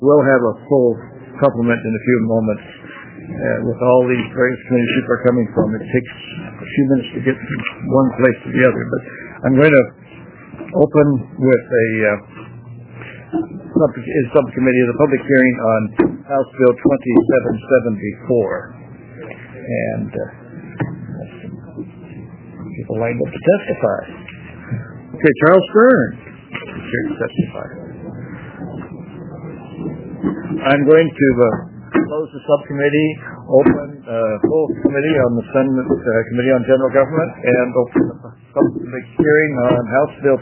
We'll have a full complement in a few moments with all these various committees people are coming from. It takes a few minutes to get from one place to the other, but I'm going to open with a subcommittee of the public hearing on House Bill 2774. And people lined up to testify. Okay, Charles Stern is here to testify. I'm going to close the subcommittee, open full committee on the Senate Committee on General Government, and open the public hearing on House Bill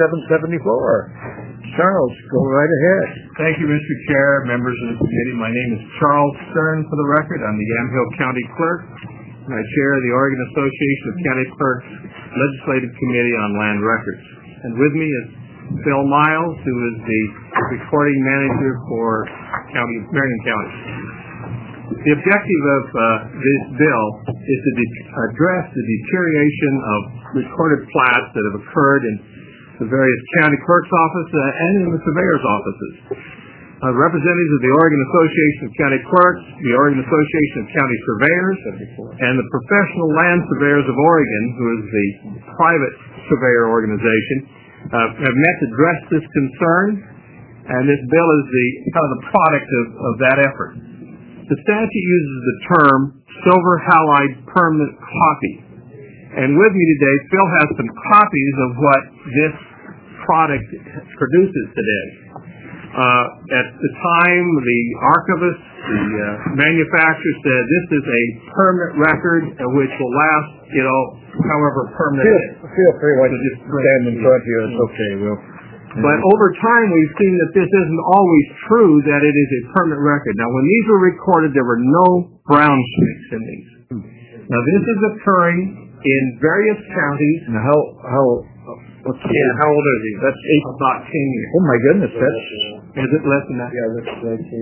2774. Charles, go right ahead. Thank you, Mr. Chair, members of the committee. My name is Charles Stern, for the record. I'm the Yamhill County Clerk, and I chair the Oregon Association of County Clerks Legislative Committee on Land Records. And with me is Phil Miles, who is the recording manager for Marion County. The objective of this bill is to address the deterioration of recorded plats that have occurred in the various county clerk's offices and in the surveyor's offices. Representatives of the Oregon Association of County Clerks, the Oregon Association of County Surveyors, and the Professional Land Surveyors of Oregon, who is the private surveyor organization, have met to address this concern, and this bill is the product of that effort. The statute uses the term silver halide permanent copy, and with me today, Phil has some copies of what this product produces today. At the time, the archivist, the manufacturer said this is a permanent record which will last, however permanent it is. Feel free to just stand in front of you. It's okay, Will. But over time, we've seen that this isn't always true, that it is a permanent record. Now, when these were recorded, there were no brown streaks in these. Now, this is occurring in various counties. Now, how old is he? That's about 10 years. Oh my goodness, is it less than that? Yeah, that's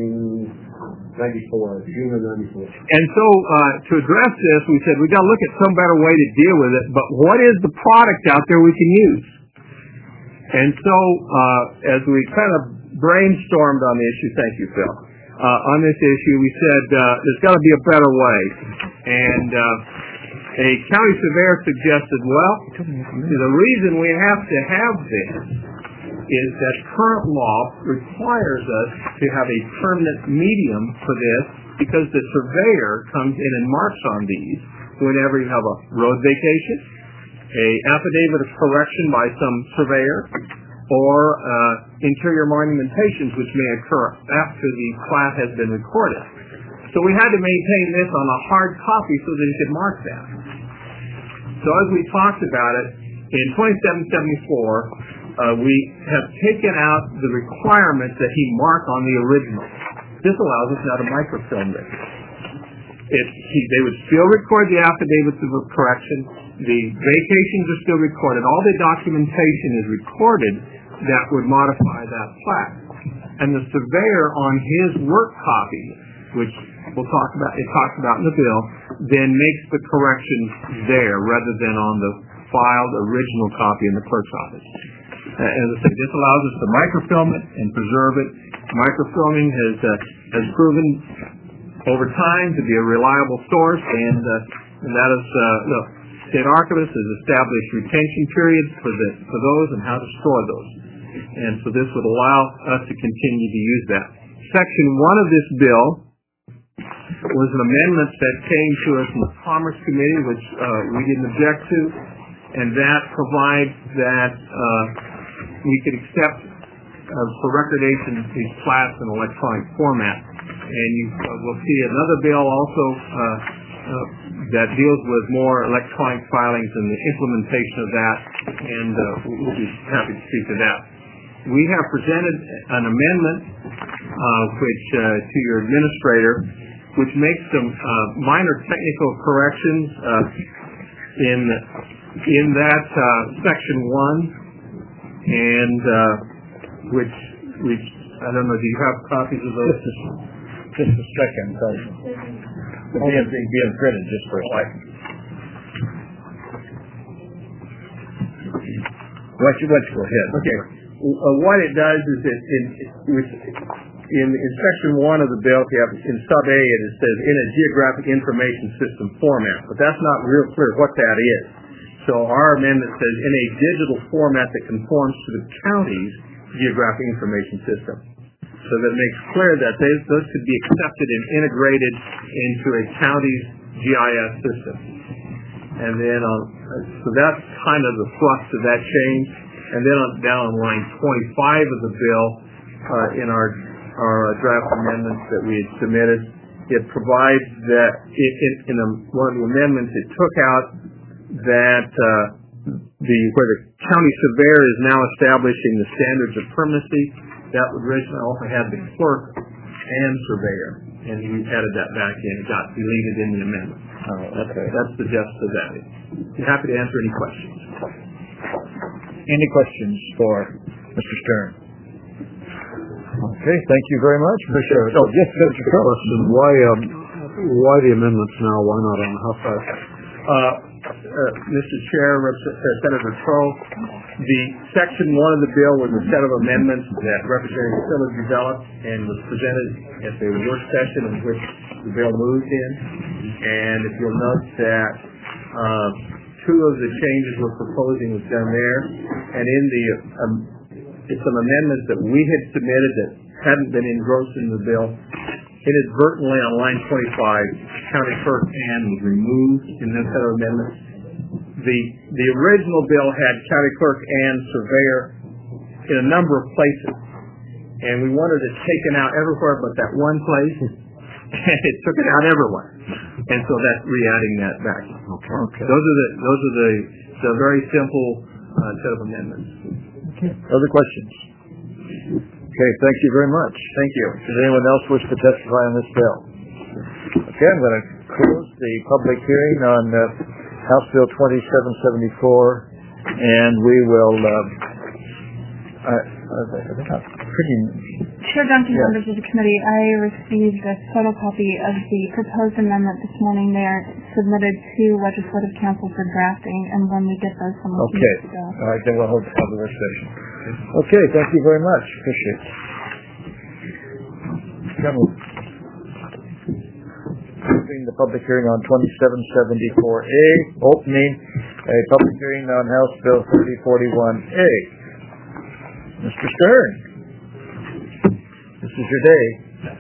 1994, June of 94. And so, to address this, we said we've got to look at some better way to deal with it, but what is the product out there we can use? And so, as we kind of brainstormed on the issue, thank you, Phil, on this issue, we said there's got to be a better way. And a county surveyor suggested, the reason we have to have this is that current law requires us to have a permanent medium for this because the surveyor comes in and marks on these whenever you have a road vacation, a affidavit of correction by some surveyor, or interior monumentations which may occur after the plat has been recorded. So we had to maintain this on a hard copy so that you could mark that. So as we talked about it, in 2774, we have taken out the requirement that he mark on the original. This allows us now to microfilm this. They would still record the affidavits of correction. The vacations are still recorded. All the documentation is recorded that would modify that plat. And the surveyor on his work copy, which it talks about in the bill, then makes the corrections there rather than on the filed original copy in the clerk's office. As I say, this allows us to microfilm it and preserve it. Microfilming has proven over time to be a reliable source, and that is the state archivist has established retention periods for those and how to store those. And so this would allow us to continue to use that. Section 1 of this bill was an amendment that came to us from the Commerce Committee, which we didn't object to, and that provides that we could accept for recordation these plats in electronic format. And you will see another bill also that deals with more electronic filings and the implementation of that, and we'll be happy to speak to that. We have presented an amendment which to your administrator, which makes some minor technical corrections in that section 1, and which I don't know. Do you have copies of those? Just a second. Being printed just for a second. Why don't you go ahead? Okay. What it does is in section 1 of the bill, if you have in sub A, it says in a geographic information system format, but that's not real clear what that is. So our amendment says in a digital format that conforms to the county's geographic information system. So that makes clear that those could be accepted and integrated into a county's GIS system. And then so that's kind of the thrust of that change. And then down on line 25 of the bill, in our draft amendments that we had submitted, it provides that in one of the amendments it took out that where the county surveyor is now establishing the standards of permanency. That originally also had the clerk and surveyor, and we added that back in. It got deleted in the amendment. Oh, okay. That's the gist of that. I'm happy to answer any questions. Any questions for Mr. Stern? Okay, thank you very much. Appreciate it. Oh, yes, Mr. Question: Why the amendments now? Why not on the House side? Mr. Chair, Senator Crow, the section 1 of the bill was a set of amendments that Representative Phillips developed and was presented at the work session in which the bill moved in. And if you'll note that 2 of the changes we're proposing was done there, and in the it's some amendments that we had submitted that hadn't been engrossed in the bill. Inadvertently on line 25, county clerk and was removed in this set of amendments. The original bill had county clerk and surveyor in a number of places, and we wanted it taken out everywhere but that one place, and it took it out everywhere, and so that's re-adding that back. Okay. Those are the very simple set of amendments. Okay. Other questions? Okay, thank you very much. Thank you. Does anyone else wish to testify on this bill? Okay, I'm going to close the public hearing on House Bill 2774, and we will, Chair Duncan, members of the committee, I received a photocopy of the proposed amendment this morning. They are submitted to Legislative Council for drafting, and when we get those, someone can go. All right, then we'll hold the work session. Okay, thank you very much. Appreciate it. Opening the public hearing on 2774A, opening a public hearing on House Bill 3041A. Mr. Stern, this is your day.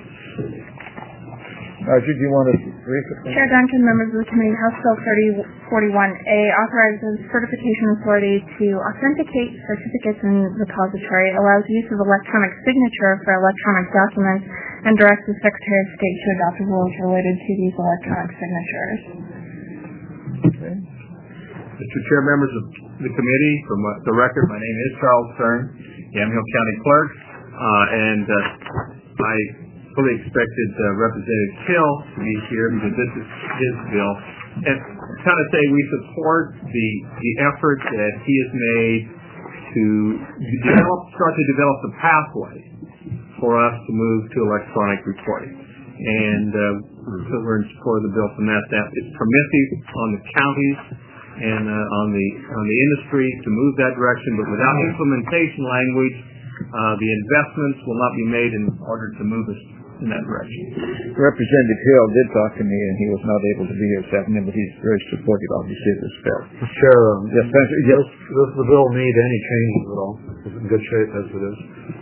Marjorie, do you want to brief it? Chair Duncan, members of the committee, House Bill 3041A authorizes certification authority to authenticate certificates in repository, allows use of electronic signature for electronic documents, and directs the Secretary of State to adopt rules related to these electronic signatures. Okay. Mr. Chair, members of the committee, from the record, my name is Charles Stern, Yamhill County Clerk, and I fully expected Representative Hill to be here because this is his bill. And kind of say we support the effort that he has made to start to develop the pathway for us to move to electronic reporting. And so we're in support of the bill from that. It's permissive on the counties and on the industry to move that direction, but without implementation language, the investments will not be made in order to move us in that direction. Representative Hill did talk to me, and he was not able to be here this afternoon, but he's very supportive, obviously, of this bill. Chair, yes, yes. Does the bill need any changes at all? Is it in good shape as it is?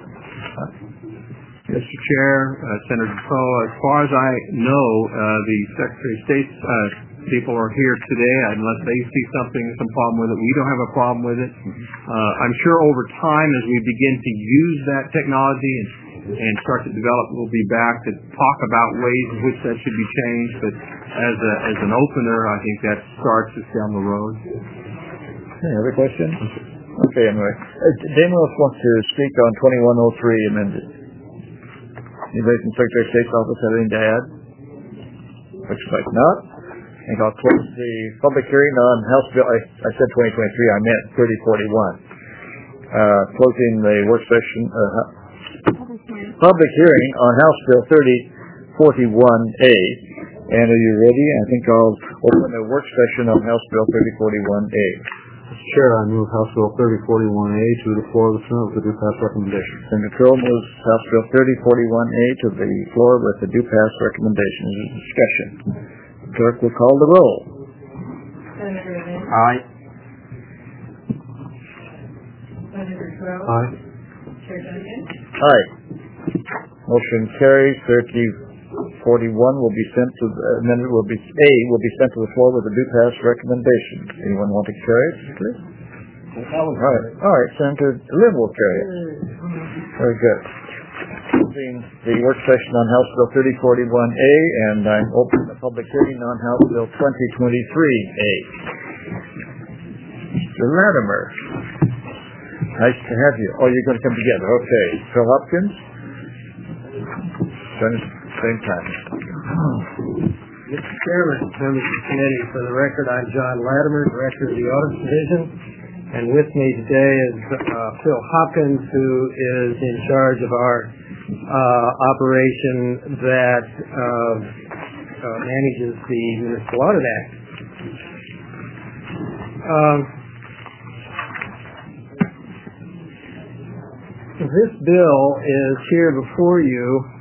Mr. Chair, Senator Poe, as far as I know, the Secretary of State's people are here today. Unless they see some problem with it, we don't have a problem with it. I'm sure over time, as we begin to use that technology and start to develop, we'll be back to talk about ways in which that should be changed. But as an opener, I think that starts us down the road. Any other questions? Okay, anyway. Damos wants to speak on 2103 amended. Anybody from Secretary of State's office have anything to add? Looks like not. I think I'll close the public hearing on House Bill. I said 2023, I meant 3041. Closing the work session. Public hearing on House Bill 3041A. And are you ready? I think I'll open a work session on House Bill 3041A. Mr. Chair, I move House Bill 3041A to the floor of the Senate with the due pass recommendation. Senator Crow moves House Bill 3041A to the floor with the due pass recommendation. Is there discussion? Clerk will call the roll. Senator Lynn? Aye. Senator Crow? Aye. Chair Duncan? Aye. Motion carries. 3041 will be sent to amendment will be sent to the floor with a due pass recommendation. Anyone want to carry it, please? All right. Senator Lynn will carry it. Very good. The work session on House Bill 3041A, and I'm opening the public hearing on House Bill 2023A. Mr. Latimer, nice to have you. Oh, you're going to come together. Okay. Phil Hopkins. Same time. Mr. Chairman, members of the committee, for the record, I'm John Latimer, Director of the Audit Division, and with me today is Phil Hopkins, who is in charge of our operation that manages the Municipal Audit Act. This bill is here before you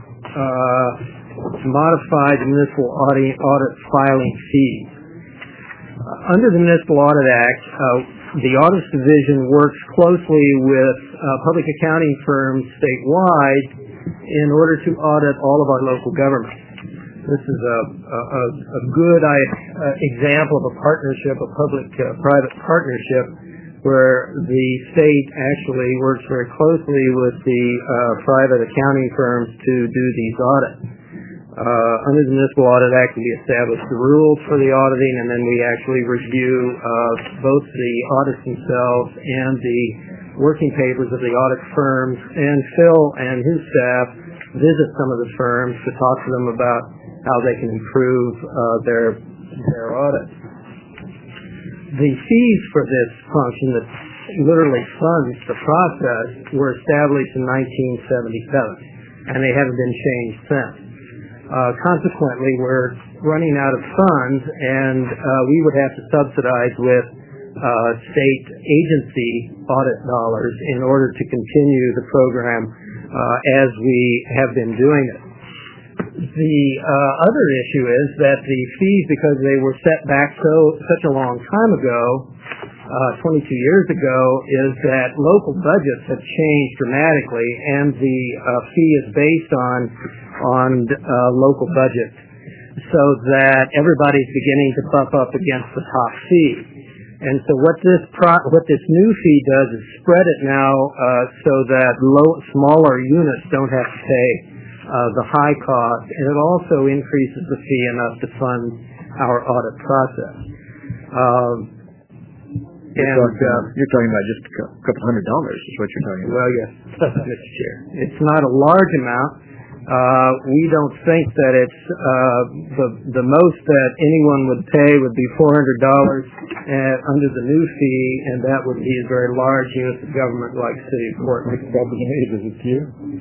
to modify the municipal audit filing fees. Under the Municipal Audit Act, the Audit Division works closely with public accounting firms statewide in order to audit all of our local governments. This is a good example of a partnership, a public-private partnership, where the state actually works very closely with the private accounting firms to do these audits. Under the Municipal Audit Act, we establish the rules for the auditing, and then we actually review both the audits themselves and the working papers of the audit firms. And Phil and his staff visit some of the firms to talk to them about how they can improve their audits. The fees for this function that literally funds the process were established in 1977, and they haven't been changed since. Consequently, we're running out of funds, and we would have to subsidize with state agency audit dollars in order to continue the program as we have been doing it. The other issue is that the fees, because they were set back such a long time ago, 22 years ago, is that local budgets have changed dramatically, and the fee is based on local budgets, so that everybody's beginning to bump up against the top fee. And so what this new fee does is spread it now so that smaller units don't have to pay the high cost, and it also increases the fee enough to fund our audit process. You're talking about just a couple $100 is what you're talking about. Well, yes, Mr. Chair. It's not a large amount. We don't think that it's the most that anyone would pay would be $400 under the new fee, and that would be a very large unit of government like City of Portland. Is it you?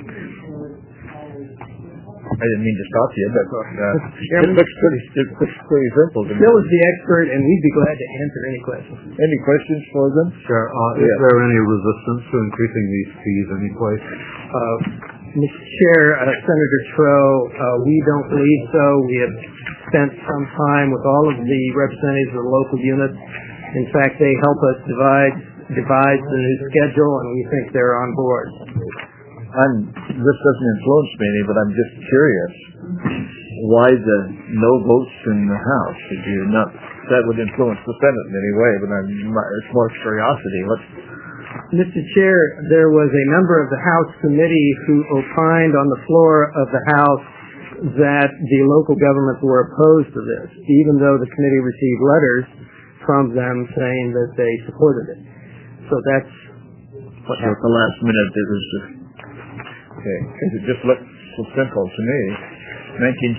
I didn't mean to stop you, but it looks pretty simple to me. Phil is the expert, and we'd be glad to answer any questions. Any questions for them? Sure. Is there any resistance to increasing these fees any place? Mr. Chair, Senator Trow, we don't believe so. We have spent some time with all of the representatives of the local units. In fact, they help us devise the new schedule, and we think they're on board. This doesn't influence me any, but I'm just curious why the no votes in the House. That would influence the Senate in any way, but it's more curiosity. Mr. Chair, there was a member of the House committee who opined on the floor of the House that the local governments were opposed to this, even though the committee received letters from them saying that they supported it. So that's what happened. At the last minute, it was just... Okay, it just looked so simple to me. 1977,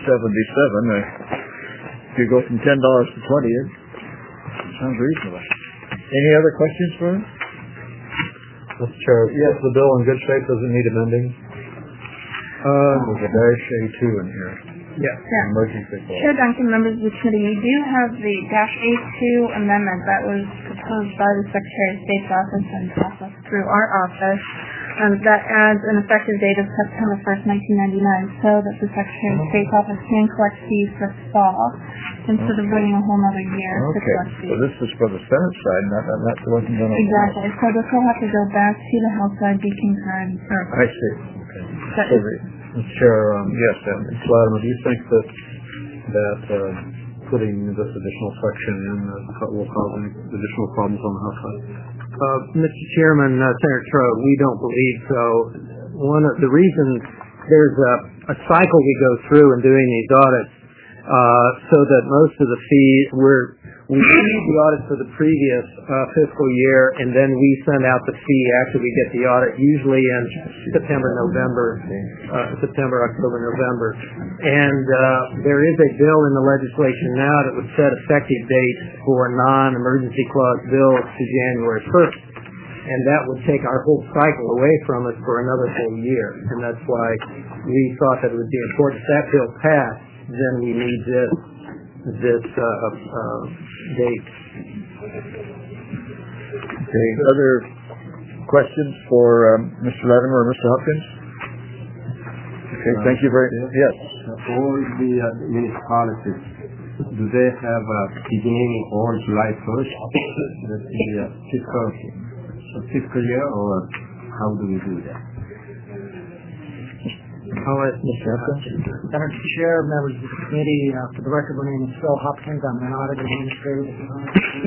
if you go from $10 to $20, it sounds reasonable. Any other questions for him? Mr. Chair, yes, the bill in good shape. Does it need amending? There's a dash A2 in here. Yes. Yeah. Emergency clause. Chair Duncan, members of the committee, you do have the -A2 amendment that was proposed by the Secretary of State's office and processed through our office that adds an effective date of September 1st, 1999, so that the Secretary of State's office can collect fees this fall instead of waiting a whole other year to Okay, collect so fees. this is for the Senate side, not wasn't going to... Exactly. So this will have to go back to the House side, be concurred. I see. Okay. That So is- Mr. Chair, yes, Andy. Latimer, do you think that putting this additional section in will cause any additional problems on the House side? Mr. Chairman, Senator Trode, we don't believe so. One of the reasons there's a cycle we go through in doing these audits, so that most of the fees we do the audit for the previous fiscal year, and then we send out the fee after we get the audit, usually in September, October, November. And there is a bill in the legislation now that would set effective dates for non-emergency clause bills to January 1st. And that would take our whole cycle away from us for another full year. And that's why we thought that it would be important if that bill passed, then we need this date. Okay, other questions for Mr. Latimer or Mr. Hopkins? Okay, thank you very much. Yes. All the municipalities, do they have beginning on July 1st, the fiscal year, or how do we do that? I'll let Mr. Hopkins. Senator Chair, members of the committee, for the record, my name is Phil Hopkins. I'm an audit administrator with the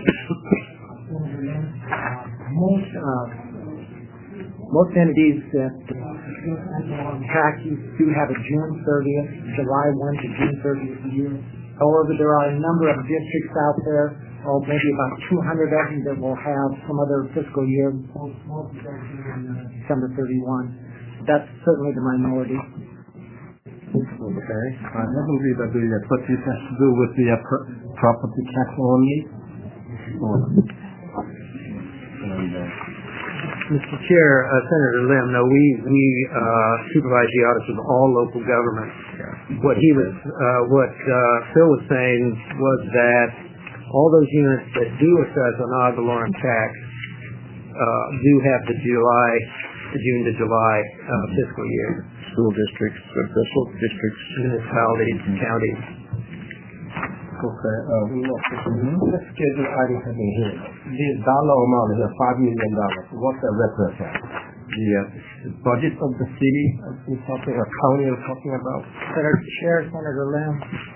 most entities that taxes do have a June 30th, July 1 to June 30th year. However, there are a number of districts out there, maybe about 200 of them, that will have some other fiscal year, most of them in December 31. That's certainly the minority. Okay. Haven't we got what this has to do with the property tax only? Mr. Chair, Senator Lim, no, we supervise the audits of all local governments. What Phil was saying was that all those units that do assess an ad valorem tax do have the June to July fiscal year. School districts, municipalities, and counties. Okay. Let's schedule item having here. The dollar amount is $5 million. What that represent? The budget of the city we're talking, or county we're talking about? Senator Chair, Senator Lim,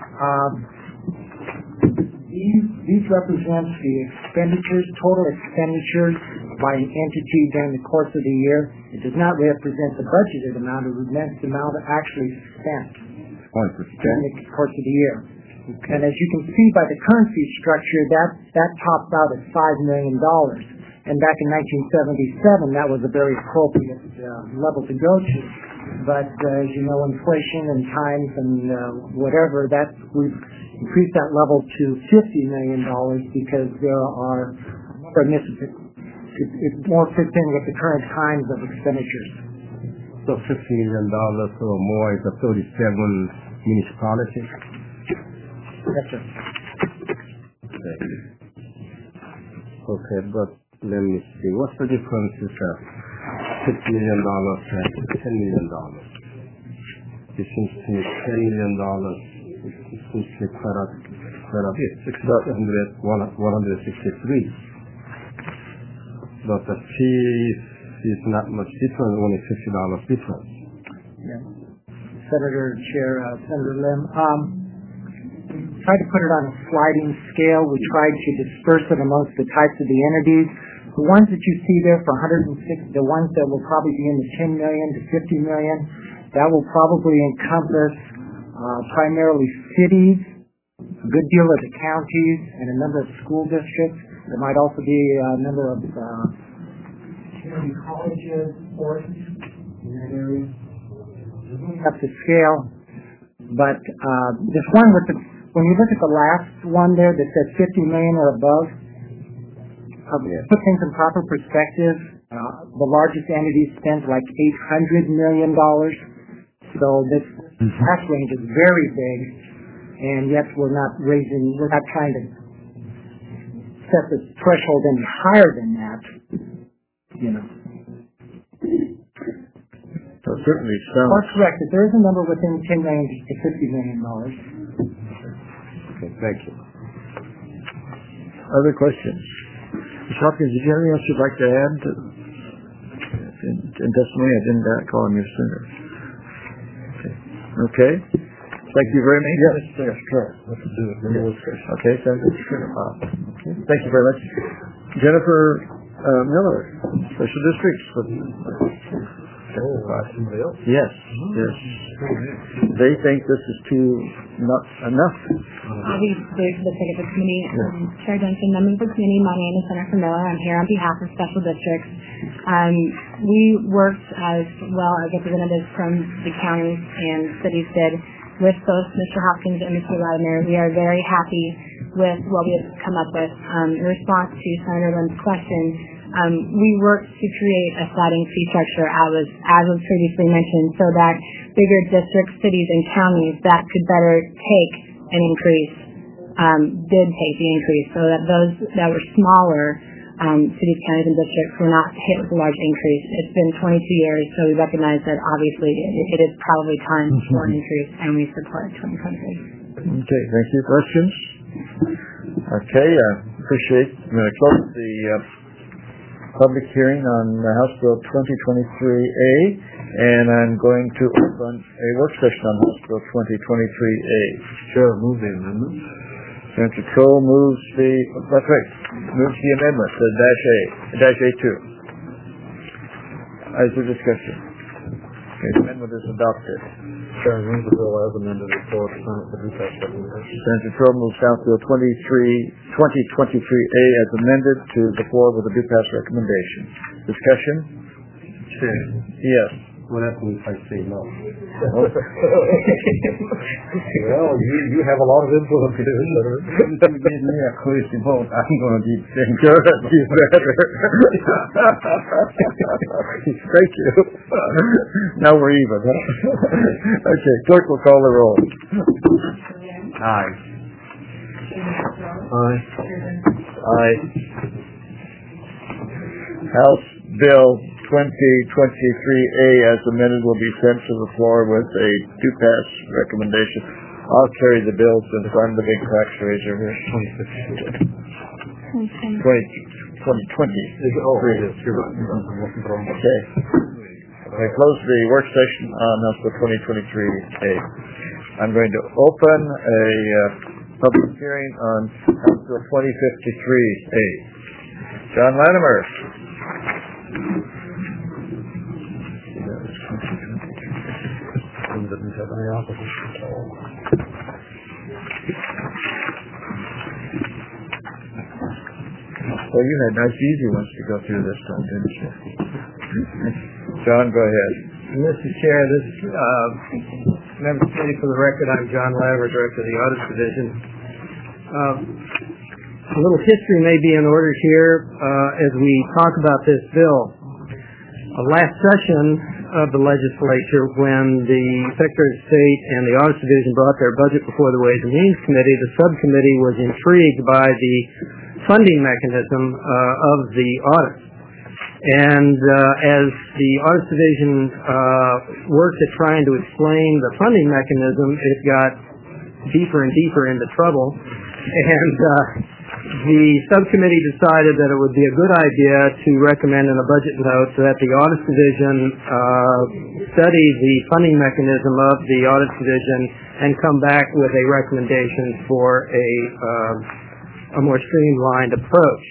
these represent the expenditures, total expenditures by an entity during the course of the year. It does not represent the budgeted amount. It represents the amount actually spent during the course of the year. Okay. And as you can see by the currency structure, that tops out at $5 million. And back in 1977, that was a very appropriate level to go to. But as you know, inflation and times and whatever, we've increased that level to $50 million because there are it more fits in with the current kinds of expenditures. So $50 million or more is a 37 municipalities. Yes, sir. Okay, but let me see. What's the difference with $50 million and $10 million? It seems to me $10 million. It seems to be quite a bit. 163. But the fee is not much different, only $50 difference. Yeah. Senator Chair, Senator Lim, tried to put it on a sliding scale. We tried to disperse it amongst the types of the entities. The ones that you see there for 106, the ones that will probably be in the 10 million to 50 million, that will probably encompass primarily cities, a good deal of the counties, and a number of school districts. There might also be a number of community colleges, courses in that area. Up to scale, but this one when you look at the last one there that says 50 million or above, put things in proper perspective. The largest entity spends like $800 million. So this tax range is very big, and yet we're not trying to set the threshold any higher than that, you know. So certainly sounds... Or correct, if there is a number within $10 million to $50 million. Okay, thank you. Other questions? Ms. Hopkins, did you have anything else you'd like to add in testimony? I didn't call on you sooner. Okay. Thank you very much. Yes, sure. Let's do it. Okay, sounds good. Okay. Thank you very much. Jennifer Miller, Special Districts. Somebody else? Yes. They think this is not enough. I'll be the secretary of the committee. Chair Duncan, members of the committee, my name is Jennifer Miller. I'm here on behalf of Special Districts. We worked as well as representatives from the counties and cities did with both Mr. Hopkins and Mr. Latimer. We are very happy with what we have come up with. In response to Senator Lim's question, we worked to create a sliding fee structure, as was previously mentioned, so that bigger districts, cities, and counties that could better take an increase did take the increase, so that those that were smaller cities, counties, and districts were not hit with a large increase. It's been 22 years, so we recognize that obviously it is probably time for an increase, and we support 2023. Okay, thank you. Questions? Okay, I appreciate. I'm going to close the public hearing on House Bill 2023A, and I'm going to open a work session on House Bill 2023A. Chair, move the amendment. Senator Crow moves the amendment to dash A2. As a discussion. Okay, the amendment is adopted. Chair, move the bill as amended before the Senate for due process recommendation. Senator Crow moves House Bill 2023A as amended to the floor with a due pass recommendation. Discussion? Chair. Yes. What happens if I say no? Well, you have a lot of influence here, Senator. If you give me a crazy vote, I'm going to be saying good. You better. Thank you. Now we're even. Okay, clerk will call the roll. aye. Aye. Aye. House Bill 2023A as amended will be sent to the floor with a due pass recommendation. I'll carry the bill since I'm the big tax raiser here. 2020. Oh, it is. You're right. Okay. I close the work session on House Bill 2023A. I'm going to open a public hearing on House Bill 2053A. John Latimer. Didn't have any opposition at all. Well, you had nice easy ones to go through this time, didn't you? John, go ahead. Mr. Chair, this member stated for the record, I'm John Latimer, Director of the Audit Division. A little history may be in order here as we talk about this bill. Last session of the legislature, when the Secretary of State and the Audit Division brought their budget before the Ways and Means Committee, the subcommittee was intrigued by the funding mechanism of the audit. And as the Audit Division worked at trying to explain the funding mechanism, it got deeper and deeper into trouble. And the subcommittee decided that it would be a good idea to recommend in a budget note that the Audit Division study the funding mechanism of the Audit Division and come back with a recommendation for a more streamlined approach.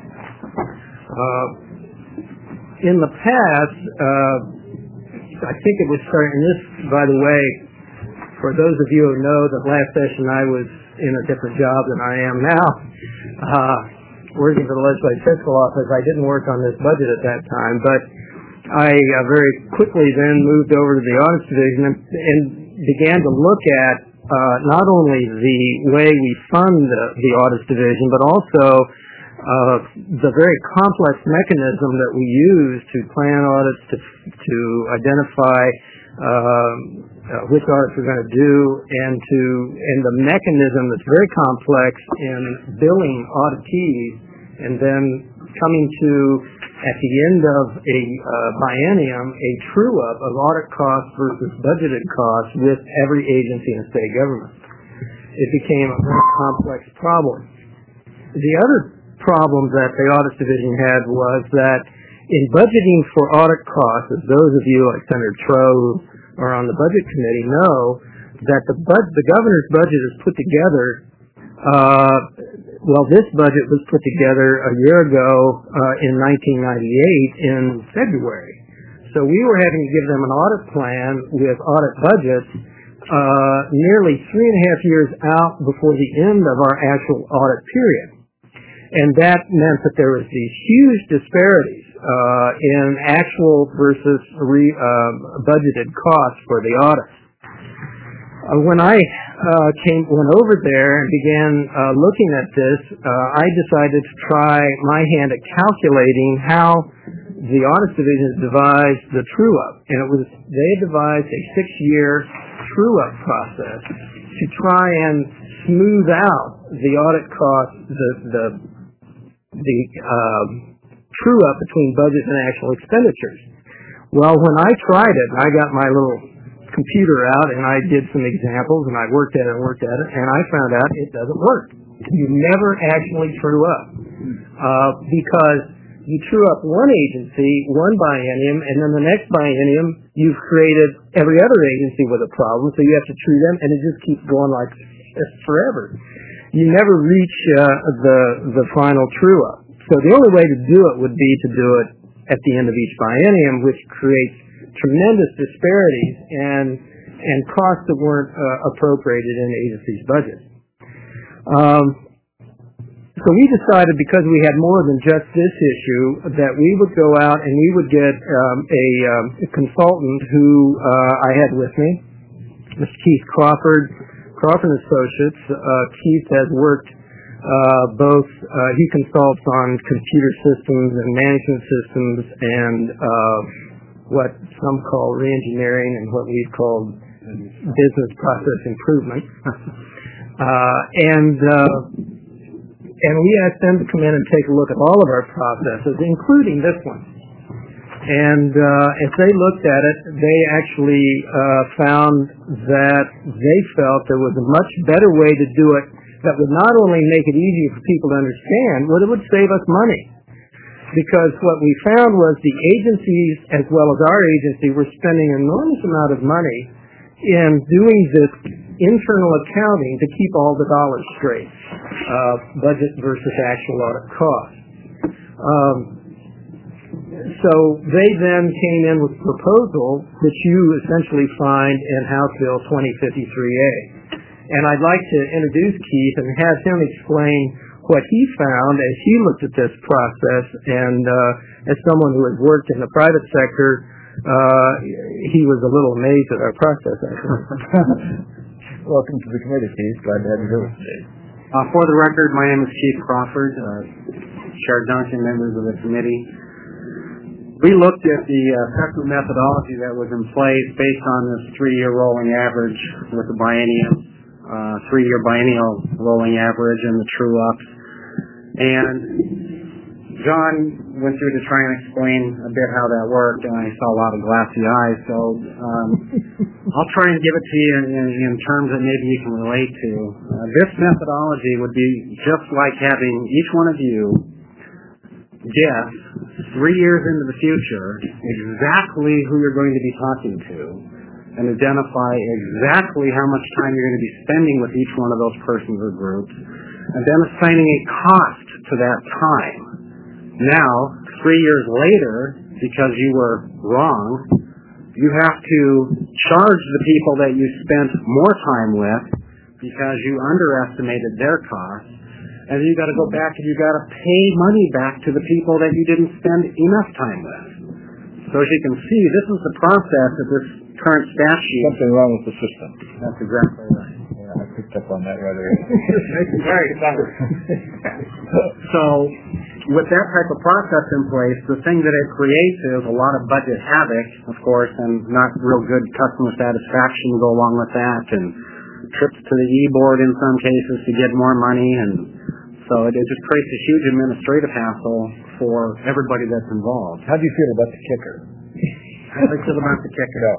In the past, I think it was starting this, by the way, for those of you who know that last session I was in a different job than I am now, working for the Legislative Fiscal Office. I didn't work on this budget at that time, but I very quickly then moved over to the Audit Division and began to look at not only the way we fund the Audit Division, but also the very complex mechanism that we use to plan audits, to identify which audits we're going to do, and the mechanism that's very complex in billing auditees, and then coming to, at the end of a biennium, a true-up of audit costs versus budgeted costs with every agency in state government. It became a very complex problem. The other problem that the Audit Division had was that in budgeting for audit costs, as those of you like Senator Troe who are on the Budget Committee know, that the governor's budget is put together, this budget was put together a year ago in 1998 in February. So we were having to give them an audit plan with audit budgets nearly 3.5 years out before the end of our actual audit period. And that meant that there was these huge disparities in actual versus budgeted costs for the audit. When I went over there and began looking at this, I decided to try my hand at calculating how the Audit Division devised the true-up. And they devised a 6-year true-up process to try and smooth out the audit costs, the true-up between budget and actual expenditures. Well, when I tried it, I got my little computer out and I did some examples and I worked at it and I found out it doesn't work. You never actually true up because you true up one agency, one biennium, and then the next biennium you've created every other agency with a problem, so you have to true them, and it just keeps going like this forever. You never reach the final true up. So the only way to do it would be to do it at the end of each biennium, which creates tremendous disparities and costs that weren't appropriated in the agency's budget. So we decided, because we had more than just this issue, that we would go out and we would get a consultant who I had with me, Mr. Keith Crawford Associates. Keith has worked he consults on computer systems and management systems and what some call reengineering and what we've called business process improvement. And we asked them to come in and take a look at all of our processes, including this one. And as they looked at it, they actually found that they felt there was a much better way to do it that would not only make it easier for people to understand, but it would save us money. Because what we found was the agencies, as well as our agency, were spending an enormous amount of money in doing this internal accounting to keep all the dollars straight, budget versus actual audit costs. So they then came in with a proposal which you essentially find in House Bill 2053A. And I'd like to introduce Keith and have him explain what he found as he looked at this process, and as someone who has worked in the private sector, he was a little amazed at our process, actually. Welcome to the committee, Keith. Glad to have you here with us today. For the record, my name is Keith Crawford, Chair Duncan, members of the committee. We looked at the assessment methodology that was in place based on this 3-year rolling average with the biennium, 3-year biennial rolling average and the true-ups. And John went through to try and explain a bit how that worked, and I saw a lot of glassy eyes, so I'll try and give it to you in terms that maybe you can relate to. This methodology would be just like having each one of you guess 3 years into the future exactly who you're going to be talking to and identify exactly how much time you're going to be spending with each one of those persons or groups, and then assigning a cost to that time. Now, 3 years later, because you were wrong, you have to charge the people that you spent more time with because you underestimated their costs, and you've got to go back and you've got to pay money back to the people that you didn't spend enough time with. So as you can see, this is the process of this current statute. Something wrong with the system. That's exactly right. Yeah, I picked up on that right away. Very clever. So with that type of process in place, the thing that it creates is a lot of budget havoc, of course, and not real good customer satisfaction to go along with that, and trips to the e-board in some cases to get more money, and so it just creates a huge administrative hassle for everybody that's involved. How do you feel about the kicker? How do I feel about the kicker? No.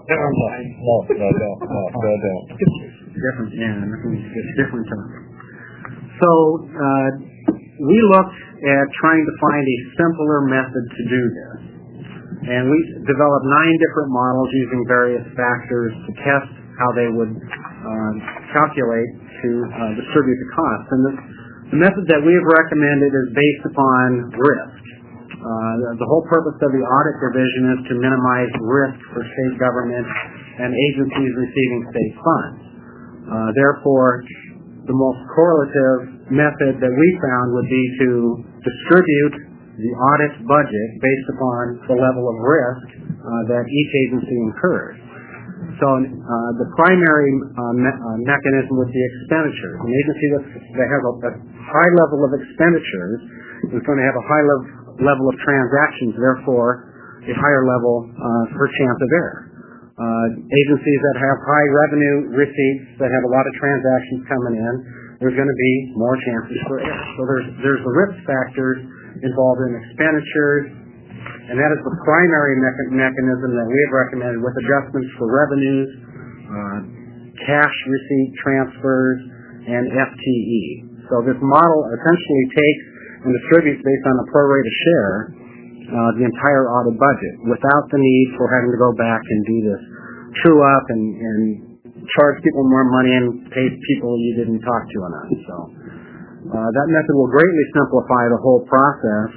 Different, yeah, it's different time. So, we looked at trying to find a simpler method to do this. And we developed 9 different models using various factors to test how they would calculate to distribute the cost. And the method that we have recommended is based upon risk. The whole purpose of the audit division is to minimize risk for state government and agencies receiving state funds. Therefore, the most correlative method that we found would be to distribute the audit budget based upon the level of risk that each agency incurs. So the primary mechanism would be expenditures. An agency that has a high level of expenditures is going to have a high level of transactions, therefore a higher level per chance of error. Agencies that have high revenue receipts, that have a lot of transactions coming in, there's going to be more chances for error. So there's the risk factors involved in expenditures, and that is the primary mechanism that we have recommended, with adjustments for revenues, cash receipt transfers, and FTE. So this model essentially takes and distributes based on a pro rata share the entire audit budget without the need for having to go back and do this true up and charge people more money and pay people you didn't talk to enough. So that method will greatly simplify the whole process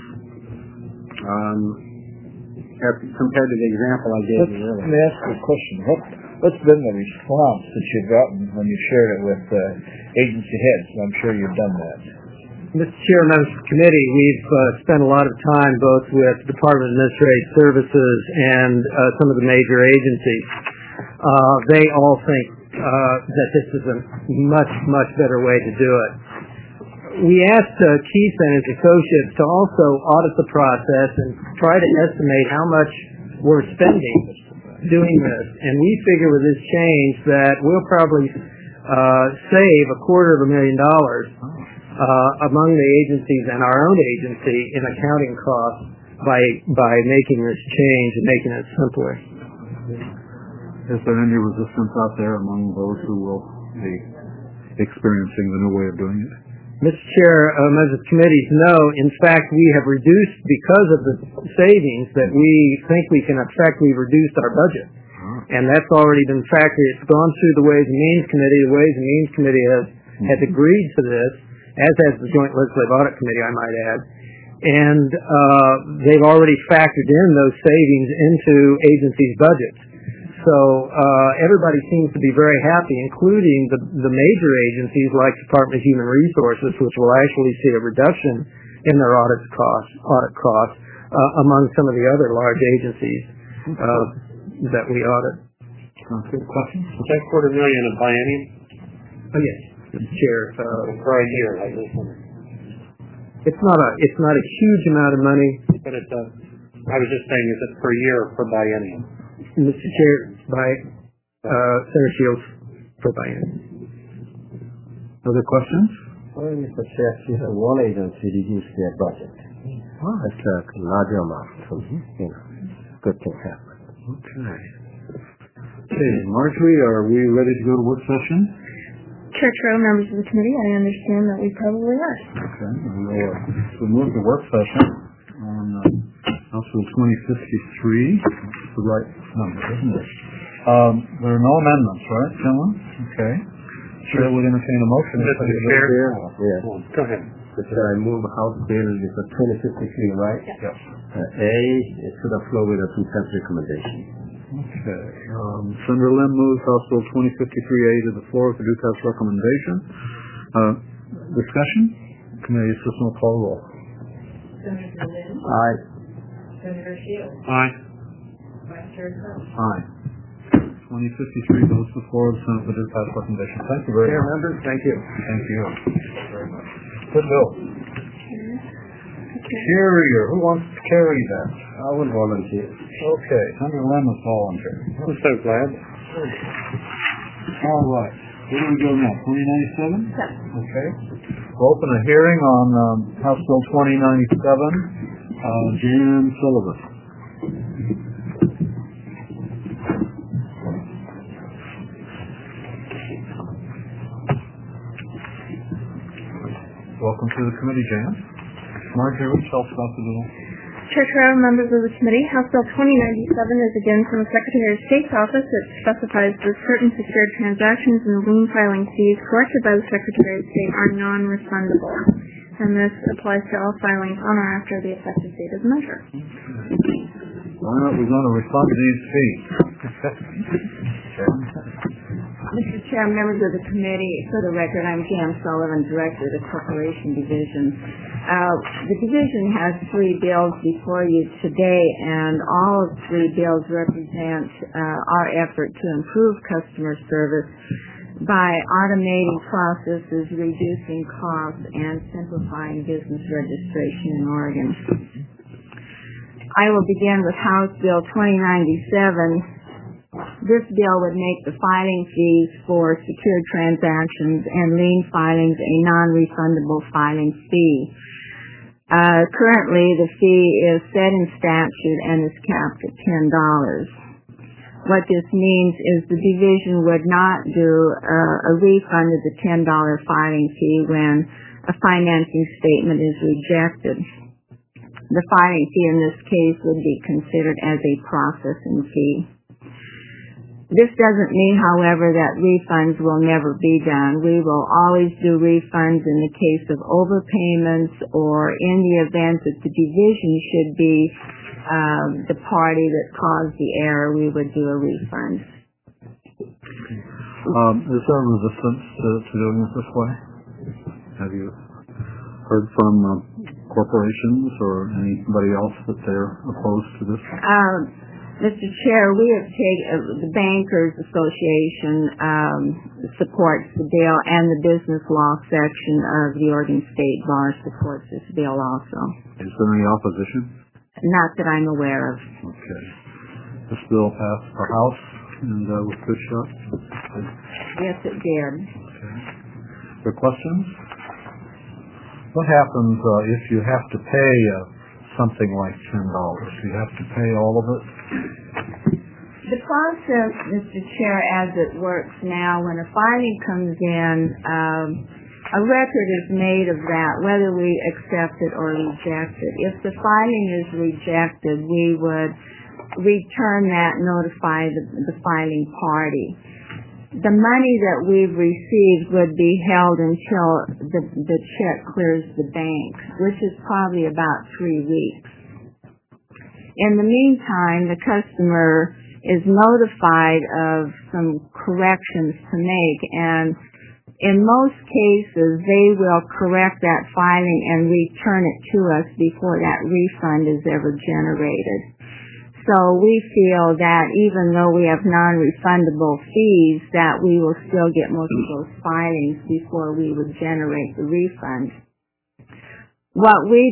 as compared to the example I gave you earlier. Let me ask you a question. What's been the response that you've gotten when you shared it with agency heads? I'm sure you've done that. Mr. Chair, members of the committee, we've spent a lot of time both with Department of Administrative Services and some of the major agencies. They all think that this is a much, much better way to do it. We asked Keith and his associates to also audit the process and try to estimate how much we're spending doing this. And we figure with this change that we'll probably save $250,000 among the agencies and our own agency in accounting costs by making this change and making it simpler. Is there any resistance out there among those who will be experiencing the new way of doing it? Mr. Chair, members of the committee know, in fact, we have reduced, because of the savings, that we think we can effectively reduce our budget. And that's already been factored. It's gone through the Ways and Means Committee. The Ways and Means Committee has agreed to this, as has the Joint Legislative Audit Committee, I might add. And they've already factored in those savings into agencies' budgets. So everybody seems to be very happy, including the major agencies like Department of Human Resources, which will actually see a reduction in their audit costs among some of the other large agencies that we audit. Good question. Is that $250,000 a biennium? Oh, yes, Mr. Chair. For a year, like this one. It's not a huge amount of money. But it's I was just saying, is it per year or per biennium? Mr. Chair, by Senator Shields for biennium. Other questions? Well, Mr. Chair, one agency reduced their budget. That's a large amount. So, good thing happened. Okay, Marjorie, are we ready to go to work session? Chair Trow, members of the committee, I understand that we probably are. Okay, we move to work session on House Bill 2053. That's the right number, isn't it? There are no amendments, right, gentlemen? Okay. Chair would entertain a motion. Mr. Chair? Yes. Go ahead. I move House Bill 2053, right? Yes. A is to the floor with a consent recommendation. Okay. Senator Lim moves House Bill 2053A to the floor with a due pass recommendation. Discussion? Committee assistant will call the roll. Senator Lynn? Aye. Senator Shields? Aye. Vice Chair Crow? Aye. 2053 goes to the floor of the Senate with a due pass recommendation. Thank you very much. Members, thank you. Thank you very much. Good bill. Carrier. Who wants to carry that? I will volunteer. Okay, Senator Lem is volunteer. I'm so glad. All right. Where do we go now? 2097? Okay. We'll open a hearing on House Bill 2097. Jan Sullivan. Welcome to the committee, Jan. Marjorie, tell us about the bill. Chair Terrell, members of the committee, House Bill 2097 is again from the Secretary of State's office. It specifies that certain secured transactions and lien filing fees collected by the Secretary of State are non-refundable, and this applies to all filings on or after the effective date of the measure. Why not we going to refund these fees? Mr. Chair, members of the committee, for the record, I'm Jan Sullivan, Director of the Corporation Division. The division has 3 bills before you today, and all of 3 bills represent our effort to improve customer service by automating processes, reducing costs, and simplifying business registration in Oregon. I will begin with House Bill 2097. This bill would make the filing fees for secured transactions and lien filings a non-refundable filing fee. Currently, the fee is set in statute and is capped at $10. What this means is the division would not do a refund of the $10 filing fee when a financing statement is rejected. The filing fee in this case would be considered as a processing fee. This doesn't mean, however, that refunds will never be done. We will always do refunds in the case of overpayments or in the event that the division should be the party that caused the error, we would do a refund. Is there resistance to doing it this way? Have you heard from corporations or anybody else that they're opposed to this? Mr. Chair, we have taken, the Bankers Association supports the bill, and the business law section of the Oregon State Bar supports this bill also. Is there any opposition? Not that I'm aware of. Okay. This bill passed the House and was good shot? Yes, it did. Okay. There questions? What happens if you have to pay something like $10? Do you have to pay all of it? The process, Mr. Chair, as it works now, when a filing comes in, a record is made of that, whether we accept it or reject it. If the filing is rejected, we would return that, notify the filing party. The money that we've received would be held until the check clears the bank, which is probably about 3 weeks. In the meantime, the customer is notified of some corrections to make, and in most cases, they will correct that filing and return it to us before that refund is ever generated. So we feel that even though we have non-refundable fees, that we will still get most of those filings before we would generate the refund. What we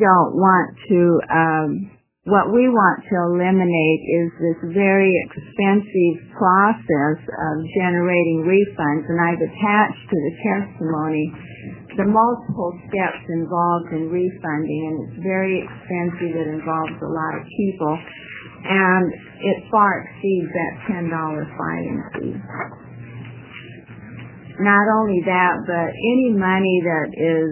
want to eliminate is this very expensive process of generating refunds, and I've attached to the testimony the multiple steps involved in refunding, and it's very expensive. It involves a lot of people, and it far exceeds that $10 filing fee. Not only that, but any money that is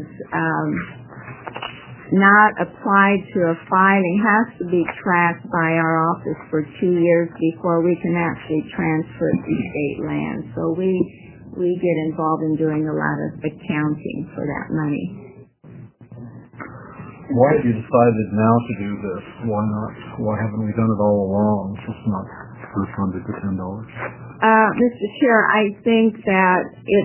not applied to a filing has to be tracked by our office for 2 years before we can actually transfer it to state land. So we get involved in doing a lot of accounting for that money. Why have you decided now to do this? Why not? Why haven't we done it all along? Just not refunded the $10? Mr. Chair, I think that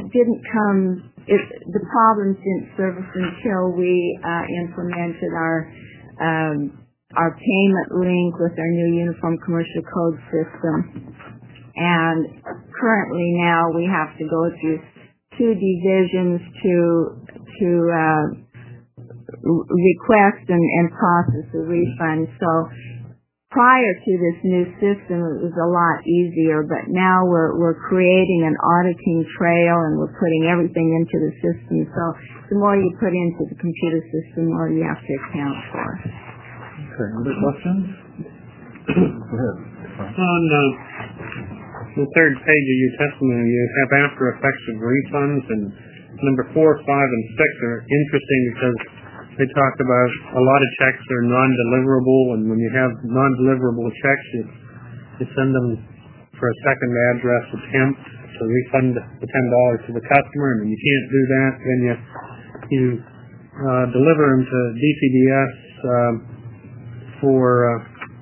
the problems didn't surface until we implemented our payment link with our new Uniform Commercial Code system. And currently now we have to go through 2 divisions to request and process a refund. So prior to this new system, it was a lot easier, but now we're creating an auditing trail and we're putting everything into the system. So the more you put into the computer system, the more you have to account for. Okay, other questions? Go ahead. On the third page of your testimony, you have after effects of refunds, and number 4, 5, and 6 are interesting because they talk about a lot of checks are non-deliverable, and when you have non-deliverable checks, you send them for a second address attempt to refund the $10 to the customer, and when you can't do that, then you deliver them to DCBS for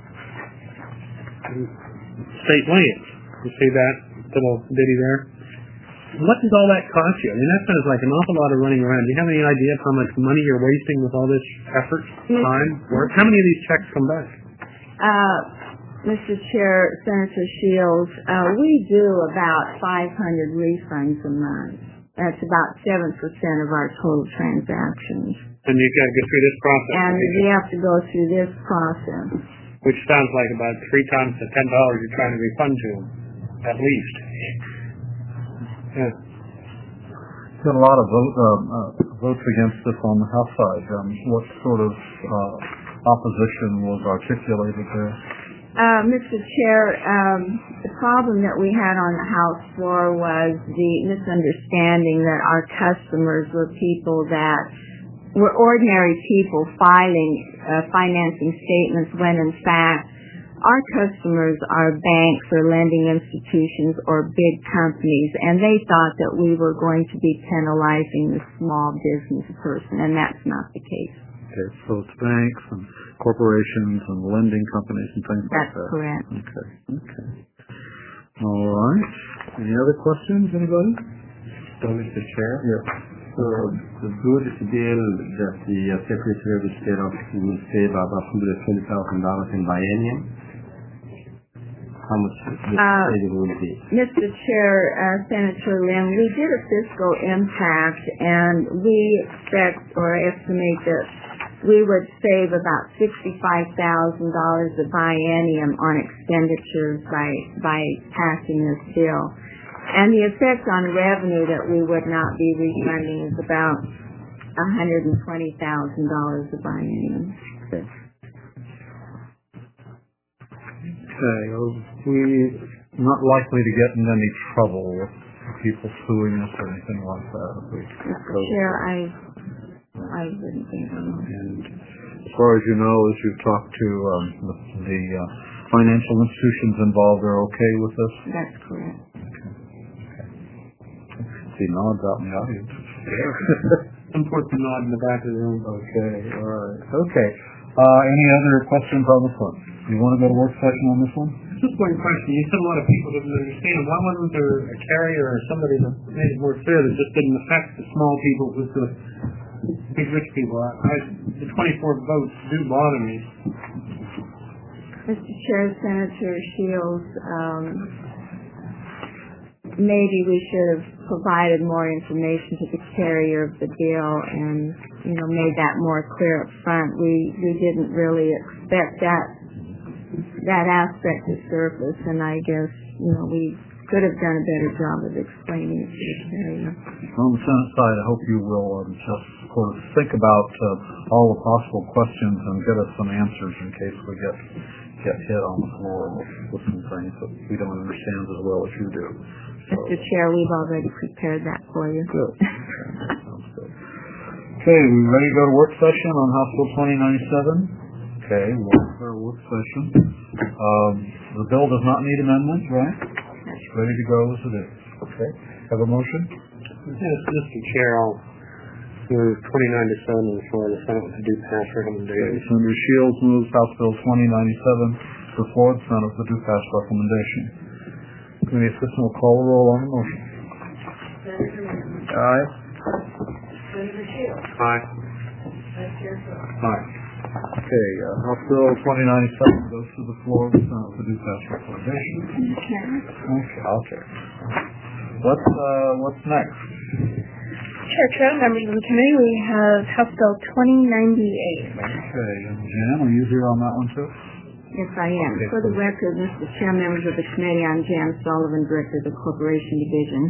state lands. You see that little ditty there? What does all that cost you? I mean, that sounds like an awful lot of running around. Do you have any idea of how much money you're wasting with all this effort, time, work? How many of these checks come back? Mr. Chair, Senator Shields, we do about 500 refunds a month. That's about 7% of our total transactions. And you've got to go through this process. And we have to go through this process. Which sounds like about 3 times the $10 you're trying to refund to them, at least. Yeah. Got a lot of votes against this on the House side. What sort of opposition was articulated there? Mr. Chair, the problem that we had on the House floor was the misunderstanding that our customers were people that were ordinary people filing financing statements when in fact our customers are banks or lending institutions or big companies, and they thought that we were going to be penalizing the small business person, and that's not the case. Okay, so it's banks and corporations and lending companies and things like that. That's correct. Okay. All right. Any other questions, anybody? So, Mr. Chair? Yes. So, the good deal that the Secretary of State office will save about $120,000 in biennium. How much the saving will be? Mr. Chair, Senator Lim, we did a fiscal impact, and we expect or estimate that we would save about $65,000 a biennium on expenditures by passing this bill. And the effect on revenue that we would not be refunding is about $120,000 a biennium. Okay, we're not likely to get in any trouble with people suing us or anything like that. Mr. Chair, I wouldn't think so. And as far as you know, as you've talked to the financial institutions involved, they're okay with this? That's correct. See nods out in the audience. Some put the nod in the back of the room. Okay, all right. Okay. Any other questions on this one? You want to go to work session on this one? Just one question. You said a lot of people didn't understand. Why wasn't there a carrier or somebody that made it more clear that just didn't affect the small people, it was the big rich people? The 24 votes do bother me. Mr. Chair, Senator Shields, maybe we should have provided more information to the carrier of the bill and, made that more clear up front. We didn't really expect that aspect to surface, and I guess, we could have done a better job of explaining it to the carrier. On the Senate side, I hope you will just sort of think about all the possible questions and get us some answers in case we get hit on the floor with some things that we don't understand as well as you do. Mr. Chair, we've already prepared that for you. Good. Sounds good. Okay, we ready to go to work session on House Bill 2097? Okay, we'll start work session. The bill does not need amendments, right? It's ready to go as it is. Okay. Have a motion? Yes, Mr. Chair, I'll move 29 to 7 for the Senate to do pass recommendation. Okay, Senator Shields moves House Bill 2097 to the floor. The Senate to do pass recommendation. Committee Assistant will call the roll on the motion. Aye. Aye. Aye. Okay, House Bill 2097 goes to the floor. The Senate to do pass recommendation. Okay, I'll check. What's next? Chair Cho, members of the committee, we have House Bill 2098. Okay, and Jan, are you here on that one too? Yes, I am. Okay, For the record, Mr. Chair, members of the committee, I'm Jan Sullivan, Director of the Corporation Division.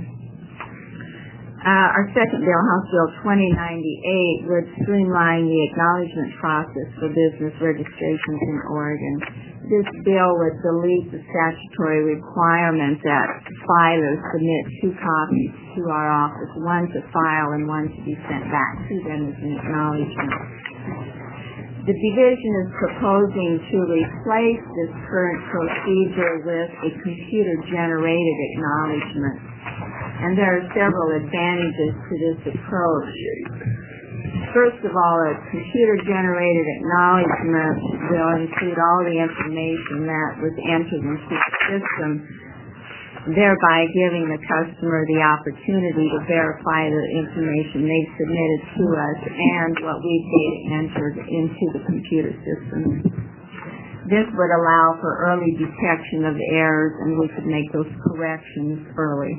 Our second bill, House Bill 2098, would streamline the acknowledgement process for business registrations in Oregon. This bill would delete the statutory requirement that filers submit 2 copies to our office, one to file and one to be sent back to them as an acknowledgement. The division is proposing to replace this current procedure with a computer-generated acknowledgement. And there are several advantages to this approach. First of all, a computer-generated acknowledgement will include all the information that was entered into the system, thereby giving the customer the opportunity to verify the information they submitted to us and what we've entered into the computer system. This would allow for early detection of errors, and we could make those corrections early.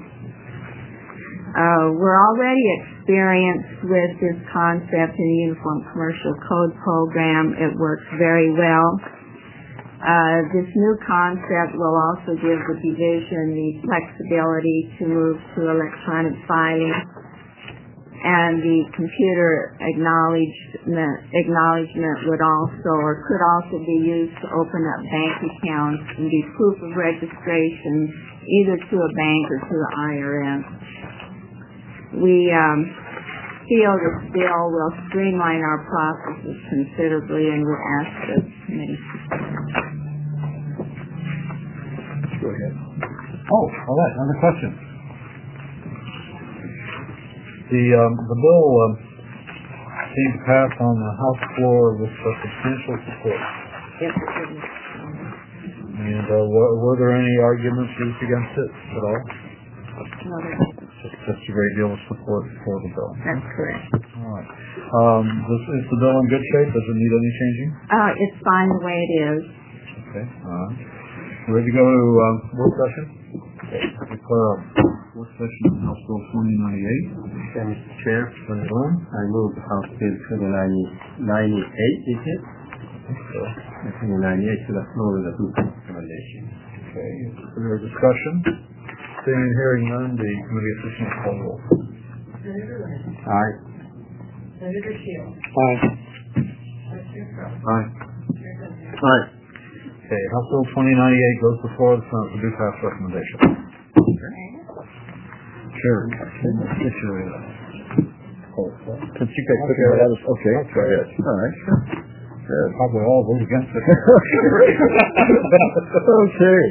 We're already experienced with this concept in the Uniform Commercial Code program. It works very well. This new concept will also give the division the flexibility to move to electronic filing, and the computer acknowledgement would also, or could also be used to open up bank accounts and be proof of registration either to a bank or to the IRS. We feel this bill will streamline our processes considerably, and we'll ask the committee. Go ahead. Oh, all right. Another question. The bill came to pass on the House floor with substantial support. Yes, and were there any arguments used against it at all? no, Just a great deal of support for the bill. that's correct. All right. Is the bill in good shape? Does it need any changing? It's fine the way it is. Okay. Ready to go to work session? Okay. Declare a work session on House Bill 2098. Mr. Chair, I move House Bill 2098, is it? 2098 to the floor with a group recommendation. Okay. Is there a discussion? Seeing and hearing none, the committee officials call the roll. Aye. Senator Shields. Aye. Aye. Aye. Okay, House Bill 2098 goes before the Senate for due pass recommendation. Sure. Since you guys took it out of okay, go ahead. All right. Probably all vote against it. Okay.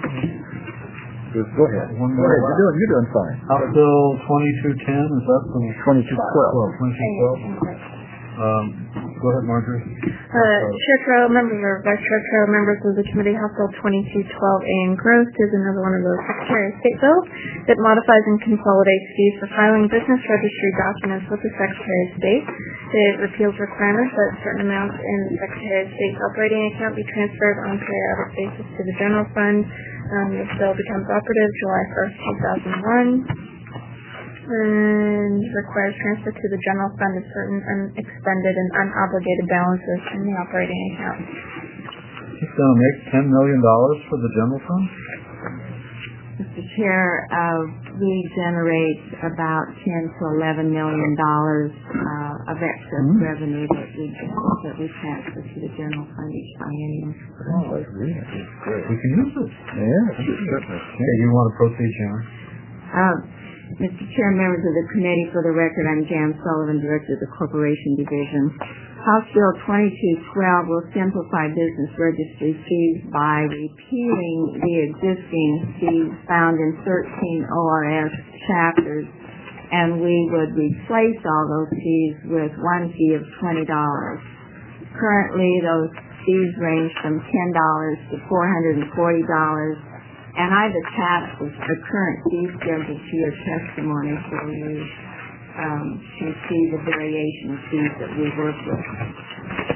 Go ahead. You're doing fine. House Bill 2210, is that from 2212? 2212. Go ahead, Marjorie. Chair Crow, members or Vice Chair Crow, members of the committee, House Bill 2212A engrossed is another one of those Secretary of State bills that modifies and consolidates fees for filing business registry documents with the Secretary of State. It repeals requirements that certain amounts in the Secretary of State's operating account be transferred on a periodic basis to the general fund. This bill becomes operative July 1st, 2001. And requires transfer to the general fund of certain unexpended and unobligated balances in the operating account. It's going to make $10 million for the general fund? Mr. Chair, we generate about $10 to $11 million of excess revenue that we transfer to the general fund each biennium. Oh, that's really great. We can use it. Yeah. Okay, you want to proceed, Sharon? Mr. Chair, members of the committee, for the record, I'm Jan Sullivan, Director of the Corporation Division. House Bill 2212 will simplify business registry fees by repealing the existing fees found in 13 ORS chapters, and we would replace all those fees with one fee of $20. Currently, those fees range from $10 to $440, and I've attached a current fee schedule to your testimony so you can see the variation of fees that we work with.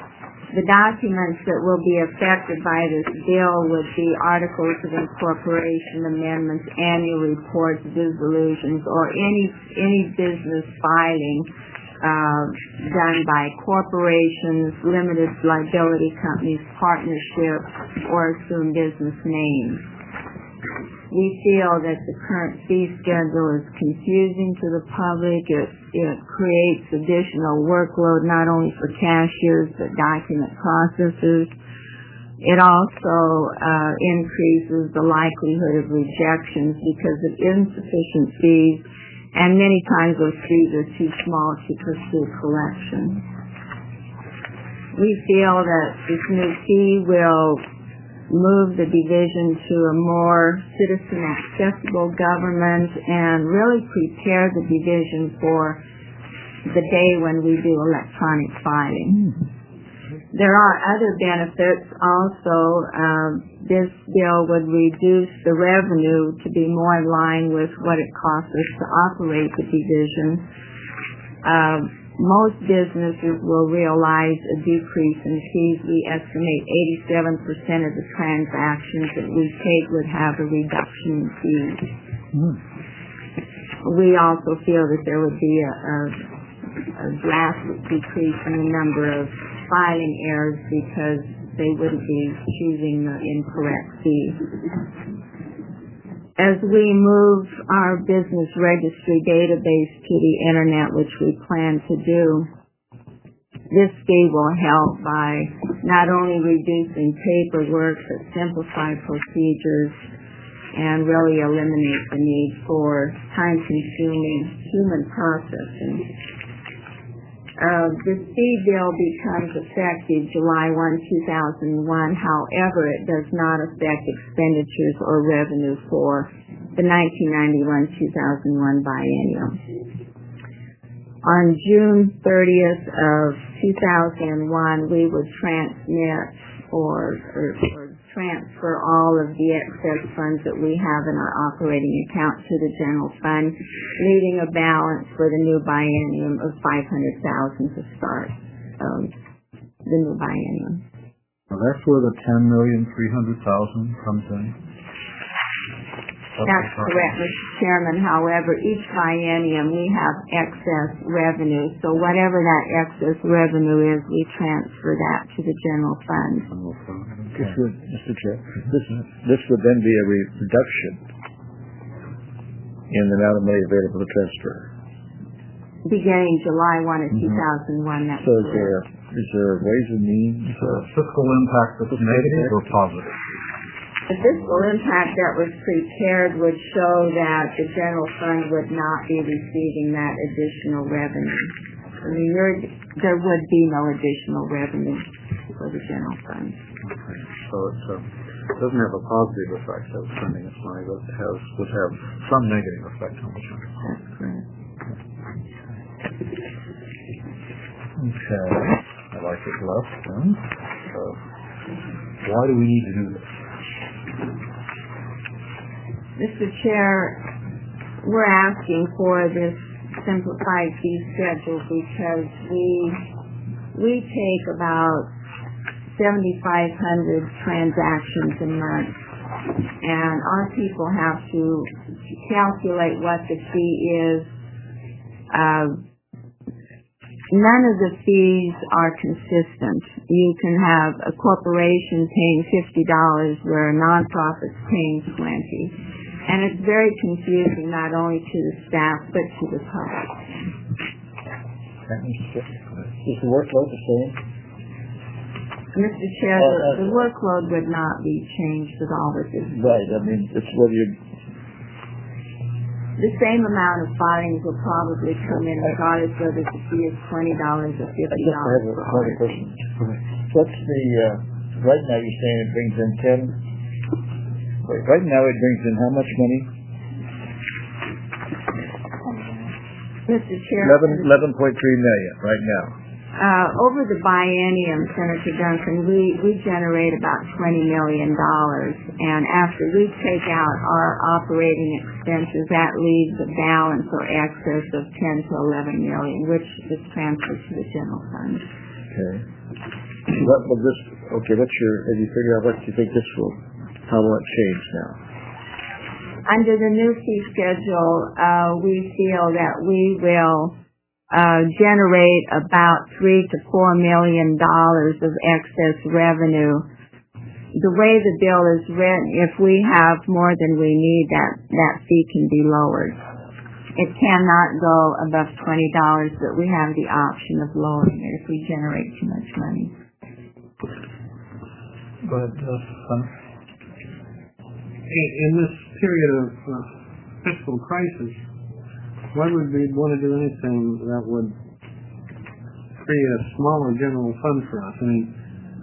The documents that will be affected by this bill would be articles of incorporation, amendments, annual reports, dissolutions, or any business filing done by corporations, limited liability companies, partnerships, or assumed business names. We feel that the current fee schedule is confusing to the public. It creates additional workload not only for cashiers but document processors. It also increases the likelihood of rejections because of insufficient fees, and many times those fees are too small to pursue collection. We feel that this new fee will move the division to a more citizen-accessible government and really prepare the division for the day when we do electronic filing. There are other benefits also. This bill would reduce the revenue to be more in line with what it costs us to operate the division. Most businesses will realize a decrease in fees. We estimate 87% of the transactions that we take would have a reduction in fees. We also feel that there would be a drastic decrease in the number of filing errors because they wouldn't be choosing the incorrect fee. As we move our business registry database to the internet, which we plan to do, this fee will help by not only reducing paperwork but simplify procedures and really eliminate the need for time-consuming human processing. This fee bill becomes effective July 1, 2001. However, it does not affect expenditures or revenue for the 1991-2001 biennium. On June 30th of 2001, we would transmit or transfer all of the excess funds that we have in our operating account to the general fund, leaving a balance for the new biennium of $500,000 to start the new biennium. Well, that's where the $10,300,000 comes in. That's correct, Mr. Chairman. However, each biennium we have excess revenue, so whatever that excess revenue is, we transfer that to the general fund. Mr. Chair, this would then be a reduction in the amount of money available to transfer. Beginning July 1 of 2001, that's so is there ways and means? Fiscal impact that's negative or positive? The fiscal impact that was prepared would show that the general fund would not be receiving that additional revenue. I mean, there would be no additional revenue for the general fund. Okay. So it doesn't have a positive effect of spending its money, but it would have some negative effect on the general fund. That's correct. Okay. I like it left then. So why do we need to do this? Mr. Chair, we're asking for this simplified fee schedule because we take about 7,500 transactions a month, and our people have to calculate what the fee is. None of the fees are consistent. You can have a corporation paying $50 where a nonprofit's paying $20. And it's very confusing not only to the staff but to the public. Is the workload the same? Mr. Chair, the workload would not be changed at all with this. Right. I mean, it's whether you... The same amount of filings will probably come in regardless whether the fee is $20 or $50. I have another question. What's the... right now you're saying it brings in 10... Right now it brings in how much money? Mr. Chair, 11.3 million right now. Over the biennium, Senator Duncan, we generate about $20 million, and after we take out our operating expenses, that leaves a balance or excess of 10 to 11 million, which is transferred to the general fund. Okay. What will this, have you figured out what you think how will it change now? Under the new fee schedule, we feel that we will generate about $3 to $4 million of excess revenue. The way the bill is written, if we have more than we need, that fee can be lowered. It cannot go above $20, but we have the option of lowering it if we generate too much money. Go ahead, Senator. In this period of fiscal crisis, why would we want to do anything that would create a smaller general fund for us? I mean,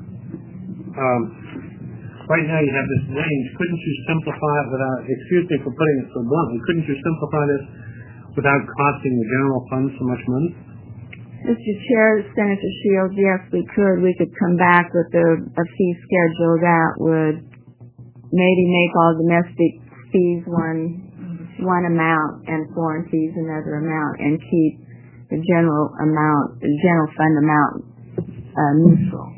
right now you have this range. Couldn't you simplify it without, excuse me for putting it so bluntly, couldn't you simplify this without costing the general fund so much money? Mr. Chair, Senator Shields, yes, we could. We could come back with a fee schedule that would maybe make all domestic fees one amount and foreign fees another amount, and keep the general fund amount neutral.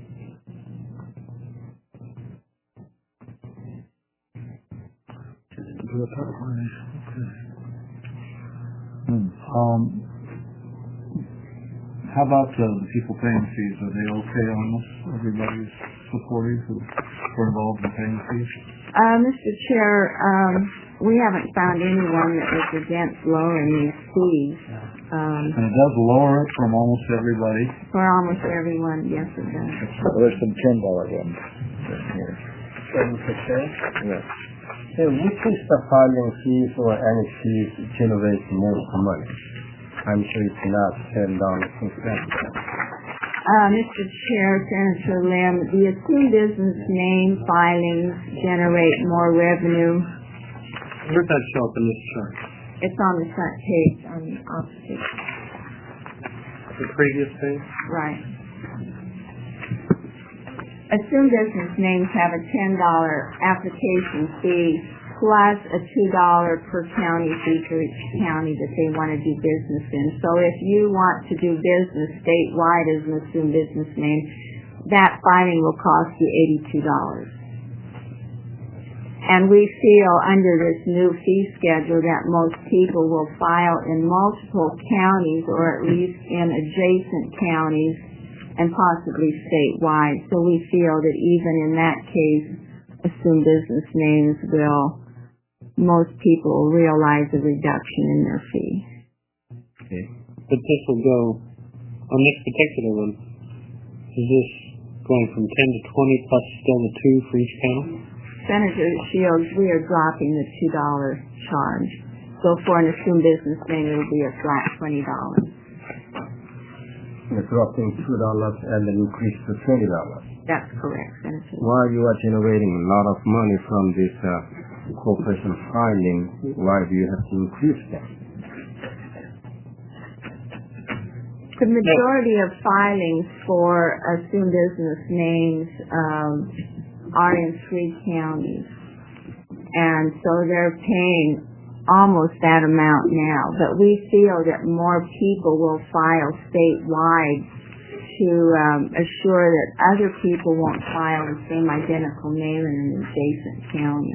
How about the people paying fees? Are they okay on this? Everybody's supportive for involved in paying fees? Mr. Chair, we haven't found anyone that is against lowering these fees. And it does lower it from almost everybody? For almost everyone, yes it does. There's some $10 ones here. Mr. Chair? Yes. Hey, which is the filing fees or any fees generate most money? I'm sure it's not $10 per cent. Mr. Chair, Senator Lim, the assumed business name filings generate more revenue. Where does that show up in this chart? It's on the front page, on the opposite. The previous page? Right. Assumed business names have a $10 application fee plus a $2 per county fee for each county that they want to do business in. So if you want to do business statewide as an assumed business name, that filing will cost you $82. And we feel under this new fee schedule that most people will file in multiple counties or at least in adjacent counties and possibly statewide. So we feel that even in that case, assumed business names most people will realize a reduction in their fee. Okay. But this will go, on this particular one, is this going from 10 to 20 plus still the 2 for each county? Senator Shields, we are dropping the $2 charge. So for an assumed business name, it will be a flat $20. You're dropping $2 and then increase to $20. That's correct, Senator. While you are generating a lot of money from this corporation filing, why do you have to increase them? The majority of filings for assumed business names are in 3 counties. And so they're paying almost that amount now. But we feel that more people will file statewide to assure that other people won't file the same identical name in an adjacent county.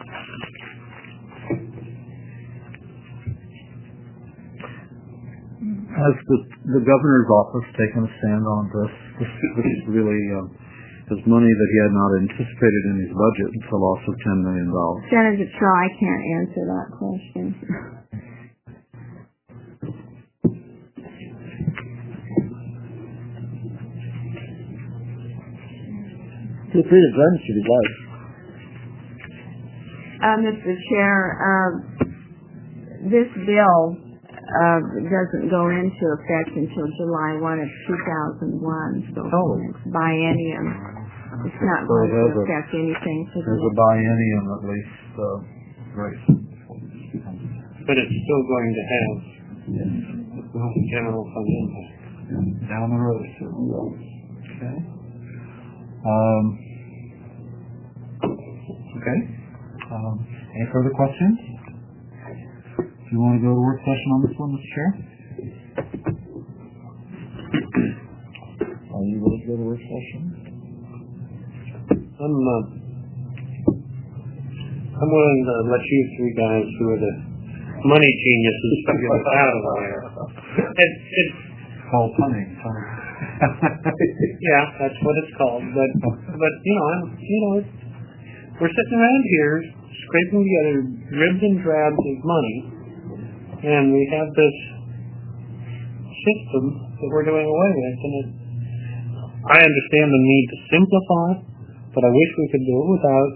Has the governor's office taken a stand on this? This really is money that he had not anticipated in his budget until also $10 million. Senator Shaw, I can't answer that question. Feel free to run if you'd like. Mr. Chair, this bill doesn't go into effect until July 1 of 2001, so next biennium. It's not going to affect anything. There's a biennium at least. Right. But it's still going to have the general fund impact. Down the road. Okay. Okay. Any further questions? Do you want to go to work session on this one, Mr. Chair? you willing to go to work session? I'm willing to let you three guys who are the money geniuses figure this out of there. It's called punning. Yeah, that's what it's called. But we're sitting around here scraping together dribs and drabs of money, and we have this system that we're doing away with. And I understand the need to simplify, but I wish we could do it without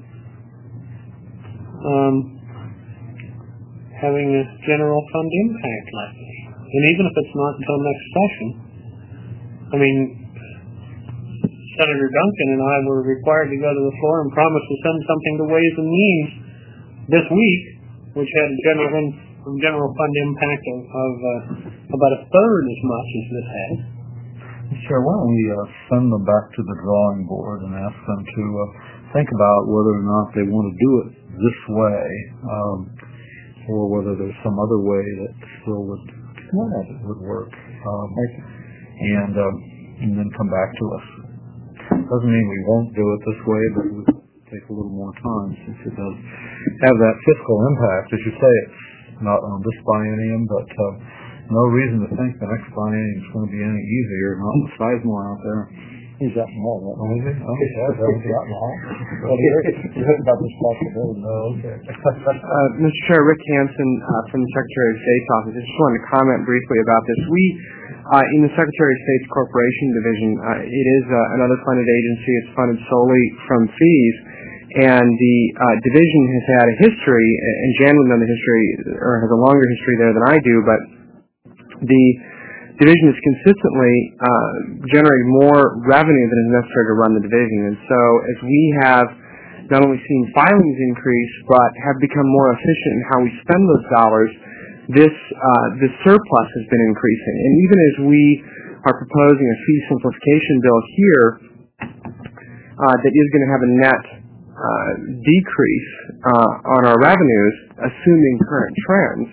having a general fund impact like this. And even if it's not until next session, I mean, Senator Duncan and I were required to go to the floor and promise to send something to Ways and Means this week, which had a general fund impact of about a third as much as this has. Sure, why don't we send them back to the drawing board and ask them to think about whether or not they want to do it this way, or whether there's some other way that still would work, and then come back to us. Doesn't mean we won't do it this way, but it would take a little more time since it does have that fiscal impact. As you say, it's not on this biennium, but no reason to think the next biennium is going to be any easier. Not with Sizemore out there. He's up in the hall. Is he? Oh, he's out in the hall. You heard about this possibility. Oh, okay. Mr. Chair, Rick Hansen from the Secretary of State's office. I just wanted to comment briefly about this. We, in the Secretary of State's Corporation Division, it is another funded agency. It's funded solely from fees. And the division has had a history, and Jan would know the history, or has a longer history there than I do, but the division has consistently generated more revenue than is necessary to run the division. And so as we have not only seen filings increase, but have become more efficient in how we spend those dollars, this surplus has been increasing. And even as we are proposing a fee simplification bill here that is going to have a net decrease on our revenues, assuming current trends,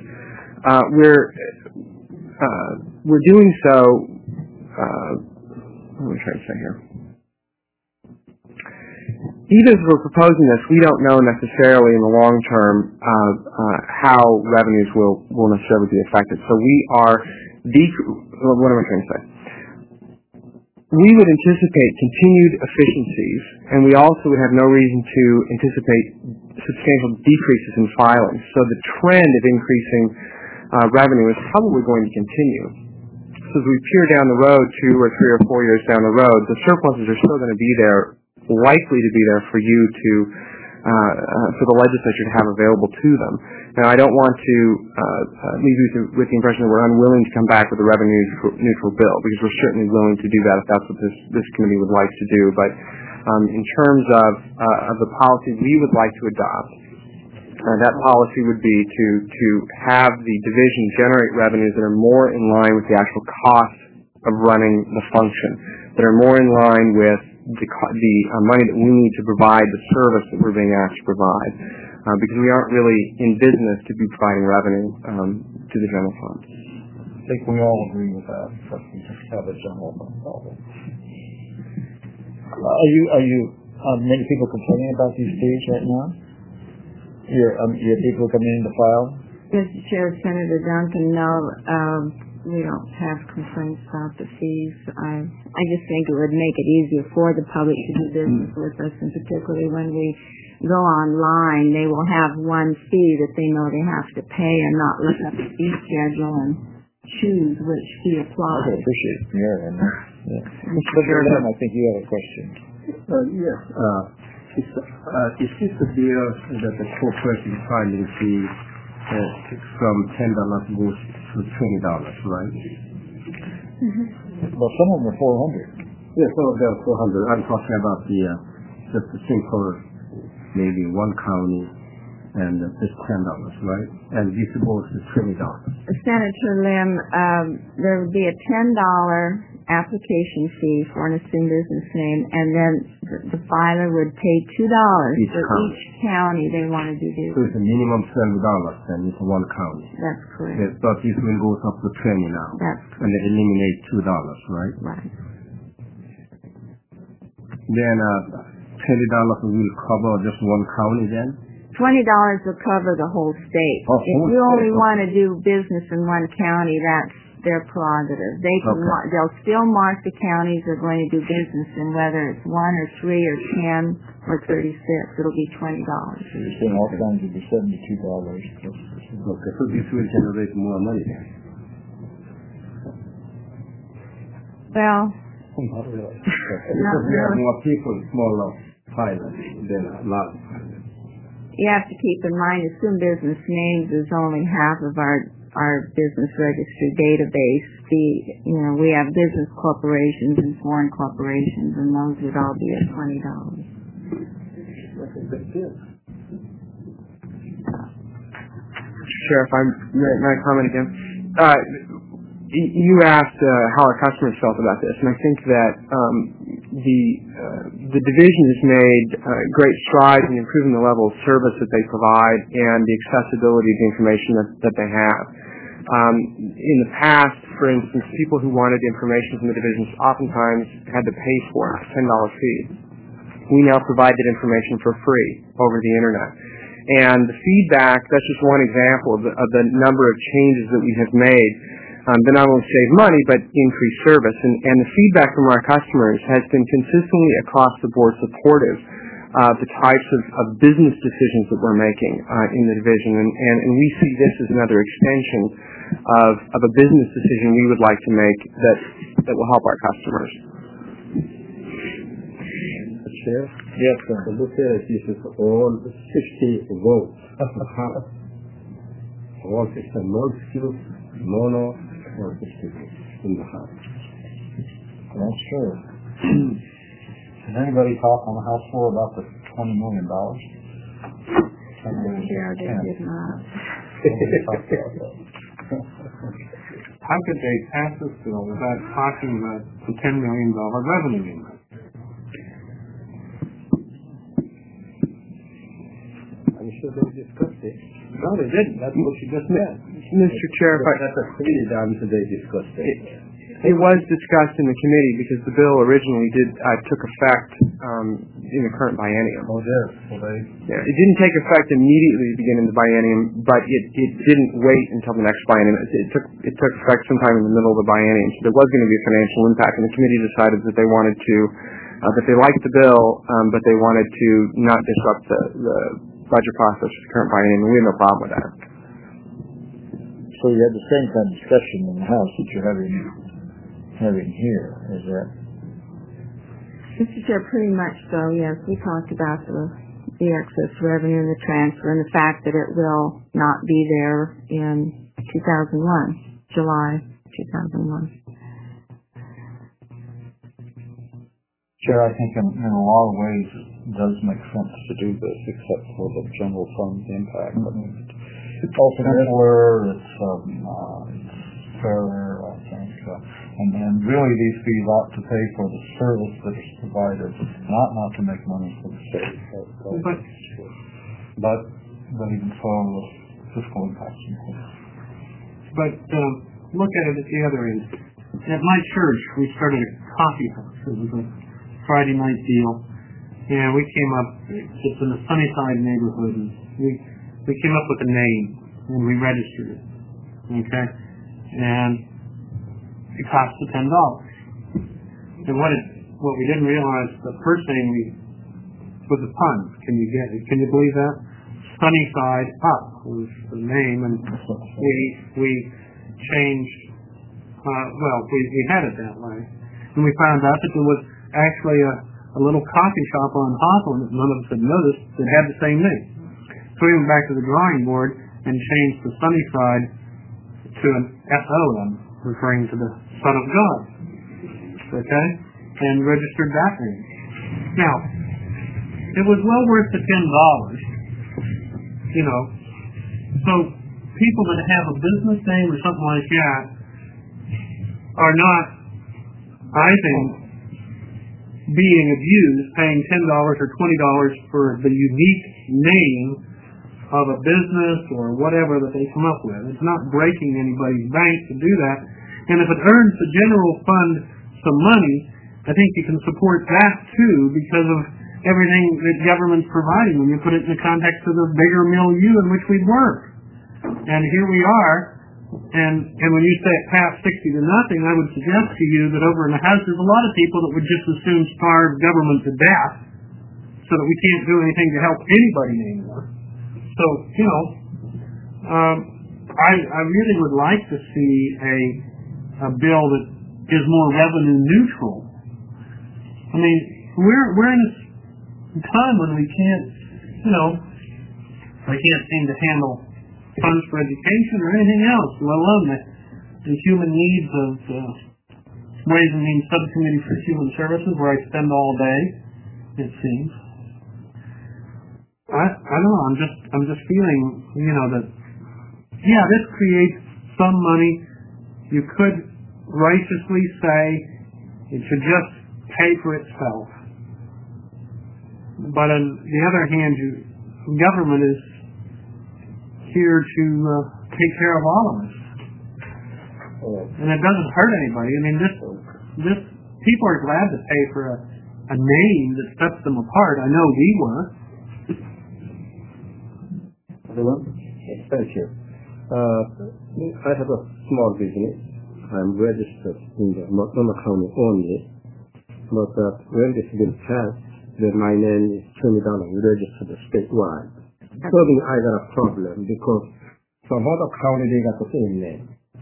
we're doing so. What am I trying to say here? Even as we're proposing this, we don't know necessarily in the long term how revenues will necessarily be affected. So we are what am I trying to say? We would anticipate continued efficiencies, and we also would have no reason to anticipate substantial decreases in filings. So the trend of increasing revenue is probably going to continue. So as we peer down the road 2 or 3 or 4 years down the road, the surpluses are still going to be there, likely to be there for you to, for the legislature to have available to them. Now, I don't want to leave you with the impression that we're unwilling to come back with a revenue-neutral bill, because we're certainly willing to do that if that's what this committee would like to do. But in terms of the policy we would like to adopt, that policy would be to have the division generate revenues that are more in line with the actual cost of running the function, that are more in line with the money that we need to provide the service that we're being asked to provide, because we aren't really in business to be providing revenue to the general fund. I think we all agree with that, but we just have a general fund problem. Are you many people complaining about these fees right now? Your people coming in to file? Mr. Chair, Senator Duncan, no, we don't have complaints about the fees. I just think it would make it easier for the public to do business with us, and particularly when we go online, they will have one fee that they know they have to pay and not look up the fee schedule and choose which fee applies. I appreciate it. Mr. Chairman, I think you have a question. Yes. Is this a bill that the corporation filing fee from $10 goes to $20, right? Well, some of them are $400. Yes, some of them are $400. I'm talking about just the simple, maybe one county, and it's $10, right? And this goes to $20. Senator Lim, there would be a $10 application fee for an assumed business name, and then the filer would pay $2 for each county they wanted to do. So it's a minimum $12, and it's one county. That's correct. Yes, but this one goes up to $20 now. That's correct. And they eliminate $2, right? Right. then $20 will cover just one county then? $20 will cover the whole state. Oh, If you only want to do business in one county, that's their prerogative. They can they'll still mark the counties they're going to do business in, whether it's 1 or 3 or 10 or 36. It'll be $20. So you're saying all kinds will be $72. Okay, so this will generate more money then? Well, Not really. Because we have more people, smaller pilots than large pilots. you have to keep in mind, Assumed Business Names is only half of our business registry database. We have business corporations and foreign corporations, and those would all be at $20. That's a big deal. Sheriff, may I comment again? You asked how our customers felt about this, and I think that the division has made great strides in improving the level of service that they provide and the accessibility of the information that they have. In the past, for instance, people who wanted information from the divisions oftentimes had to pay for it, a $10 fee. We now provide that information for free over the internet. And the feedback, that's just one example of the number of changes that we have made that not only save money but increase service. And the feedback from our customers has been consistently across the board supportive of the types of business decisions that we're making in the division. And we see this as another extension of a business decision we would like to make that will help our customers. Chair? Yes, sir. So look at this is all 60 votes. All 60 non-skilled, mono, or 60 votes in the House. That's true. Did anybody talk on the House floor about the $20 million? Sure, they did not. How could they pass this bill without talking about the $10 million revenue increase? I'm sure they discussed it. No, they didn't. That's what you just said. Mr. Chair, that's a committee down, so they discussed it. It was discussed in the committee because the bill originally took effect in the current biennium. Oh, yes. Yeah, it didn't take effect immediately at the beginning of the biennium, but it didn't wait until the next biennium. It took effect sometime in the middle of the biennium. So there was going to be a financial impact, and the committee decided that they wanted to, that they liked the bill, but they wanted to not disrupt the budget process for the current biennium, and we had no problem with that. So you had the same kind of discussion in the House that you're having here, is that? Mr. Chair, pretty much so, yes. We talked about the excess revenue and the transfer and the fact that it will not be there in 2001, July 2001. Chair, I think in a lot of ways it does make sense to do this, except for the general fund impact. I mean, it's also simpler, it's fairer, I think. And really these fees ought to pay for the service that is provided, not to make money for the state. But even so, the fiscal impacts. But look at it at the other end. At my church, we started a coffee house. It was a Friday night deal, and we came up. It's in the Sunnyside neighborhood. And we came up with a name, and we registered it. Okay, and it cost us $10. And what we didn't realize, the first name was a pun. Can you believe that? Sunnyside Up was the name, and we changed. We had it that way, and we found out that there was actually a little coffee shop on Hawthorne that none of us had noticed that had the same name. So we went back to the drawing board and changed the Sunnyside to an SON, referring to the Son of God. Okay? And registered that name. Now, it was well worth the $10, you know. So people that have a business name or something like that are not, I think, being abused, paying $10 or $20 for the unique name of a business or whatever that they come up with. It's not breaking anybody's bank to do that. And if it earns the general fund some money, I think you can support that too because of everything that government's providing when you put it in the context of the bigger milieu in which we work. And here we are, and when you say it passed 60 to nothing, I would suggest to you that over in the House there's a lot of people that would just as soon starve government to death so that we can't do anything to help anybody anymore. So, I really would like to see a bill that is more revenue neutral. I mean, we're in a time when we can't, we can't seem to handle funds for education or anything else, let alone the human needs of Ways and Means Subcommittee for Human Services, where I spend all day, it seems. I don't know. I'm just feeling, that this creates some money. You could righteously say it should just pay for itself. But on the other hand, government is here to take care of all of us, and it doesn't hurt anybody. I mean, this people are glad to pay for a name that sets them apart. I know we were. Thank you. I have a small business. I'm registered in the Multnomah County only, but when this bill passed, then my name is $20 registered statewide. So then I got a problem because some other county they got the same name.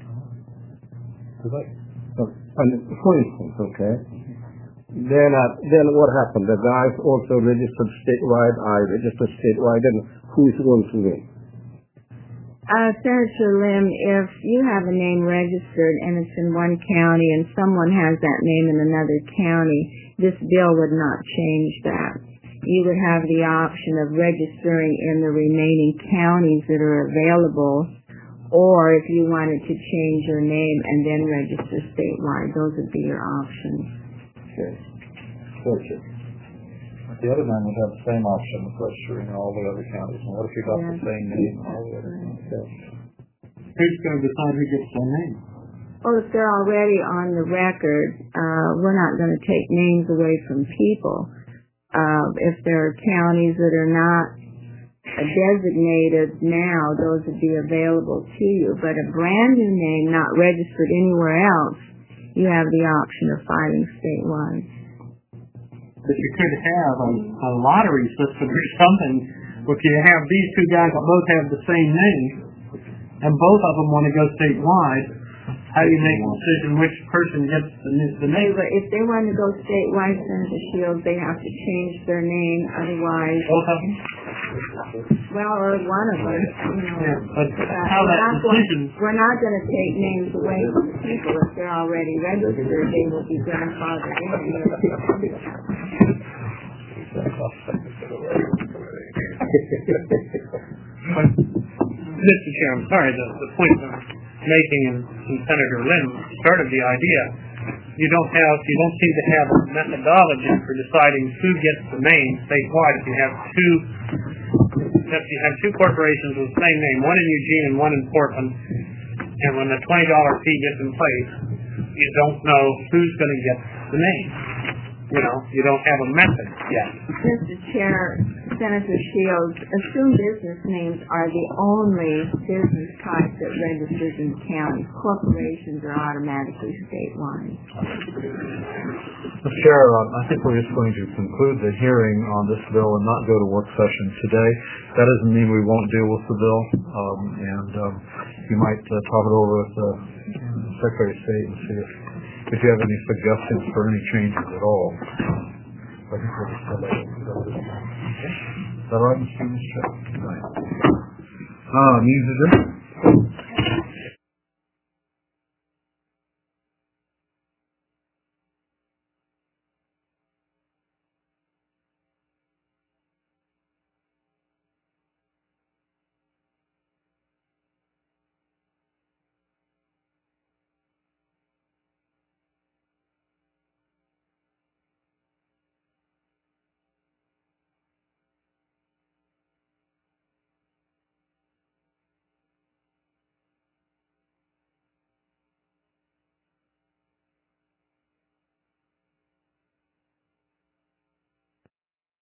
For instance, okay. Then what happened? The guys also registered statewide. I registered statewide. Then who is going to win? Senator Lim, if you have a name registered and it's in one county and someone has that name in another county, this bill would not change that. You would have the option of registering in the remaining counties that are available, or if you wanted to change your name and then register statewide, those would be your options. Okay. Thank you. The other man would have the same option of registering in all the other counties. And what if you got the same name in all the other counties? Who's going to decide who gets their name? Well, if they're already on the record, we're not going to take names away from people. If there are counties that are not designated now, those would be available to you. But a brand new name not registered anywhere else, you have the option of filing statewide. But you could have a lottery system or something. If you have these two guys that both have the same name, and both of them want to go statewide, how do you make a decision which person gets the name? But if they want to go statewide, Senator Shields, they have to change their name. Otherwise, both of them? Well, or one of them. But how that decision? We're not going to take names away from people if they're already registered. They will be grandfathered in. Mr. Chair, I'm sorry, the point I'm making and Senator Lim started the idea. You don't seem to have a methodology for deciding who gets the name statewide. If you have two corporations with the same name, one in Eugene and one in Portland, and when the $20 fee gets in place, you don't know who's going to get the name. You don't have a method yet. Mr. Chair, Senator Shields, assumed business names are the only business type that registers in the county. Corporations are automatically statewide. Mr. Chair, I think we're just going to conclude the hearing on this bill and not go to work session today. That doesn't mean we won't deal with the bill, and you might talk it over with the Secretary of State and see if you have any suggestions for any changes at all. I think we'll just have that. Is that all right, Mr. Chair? Right. Means adjourned.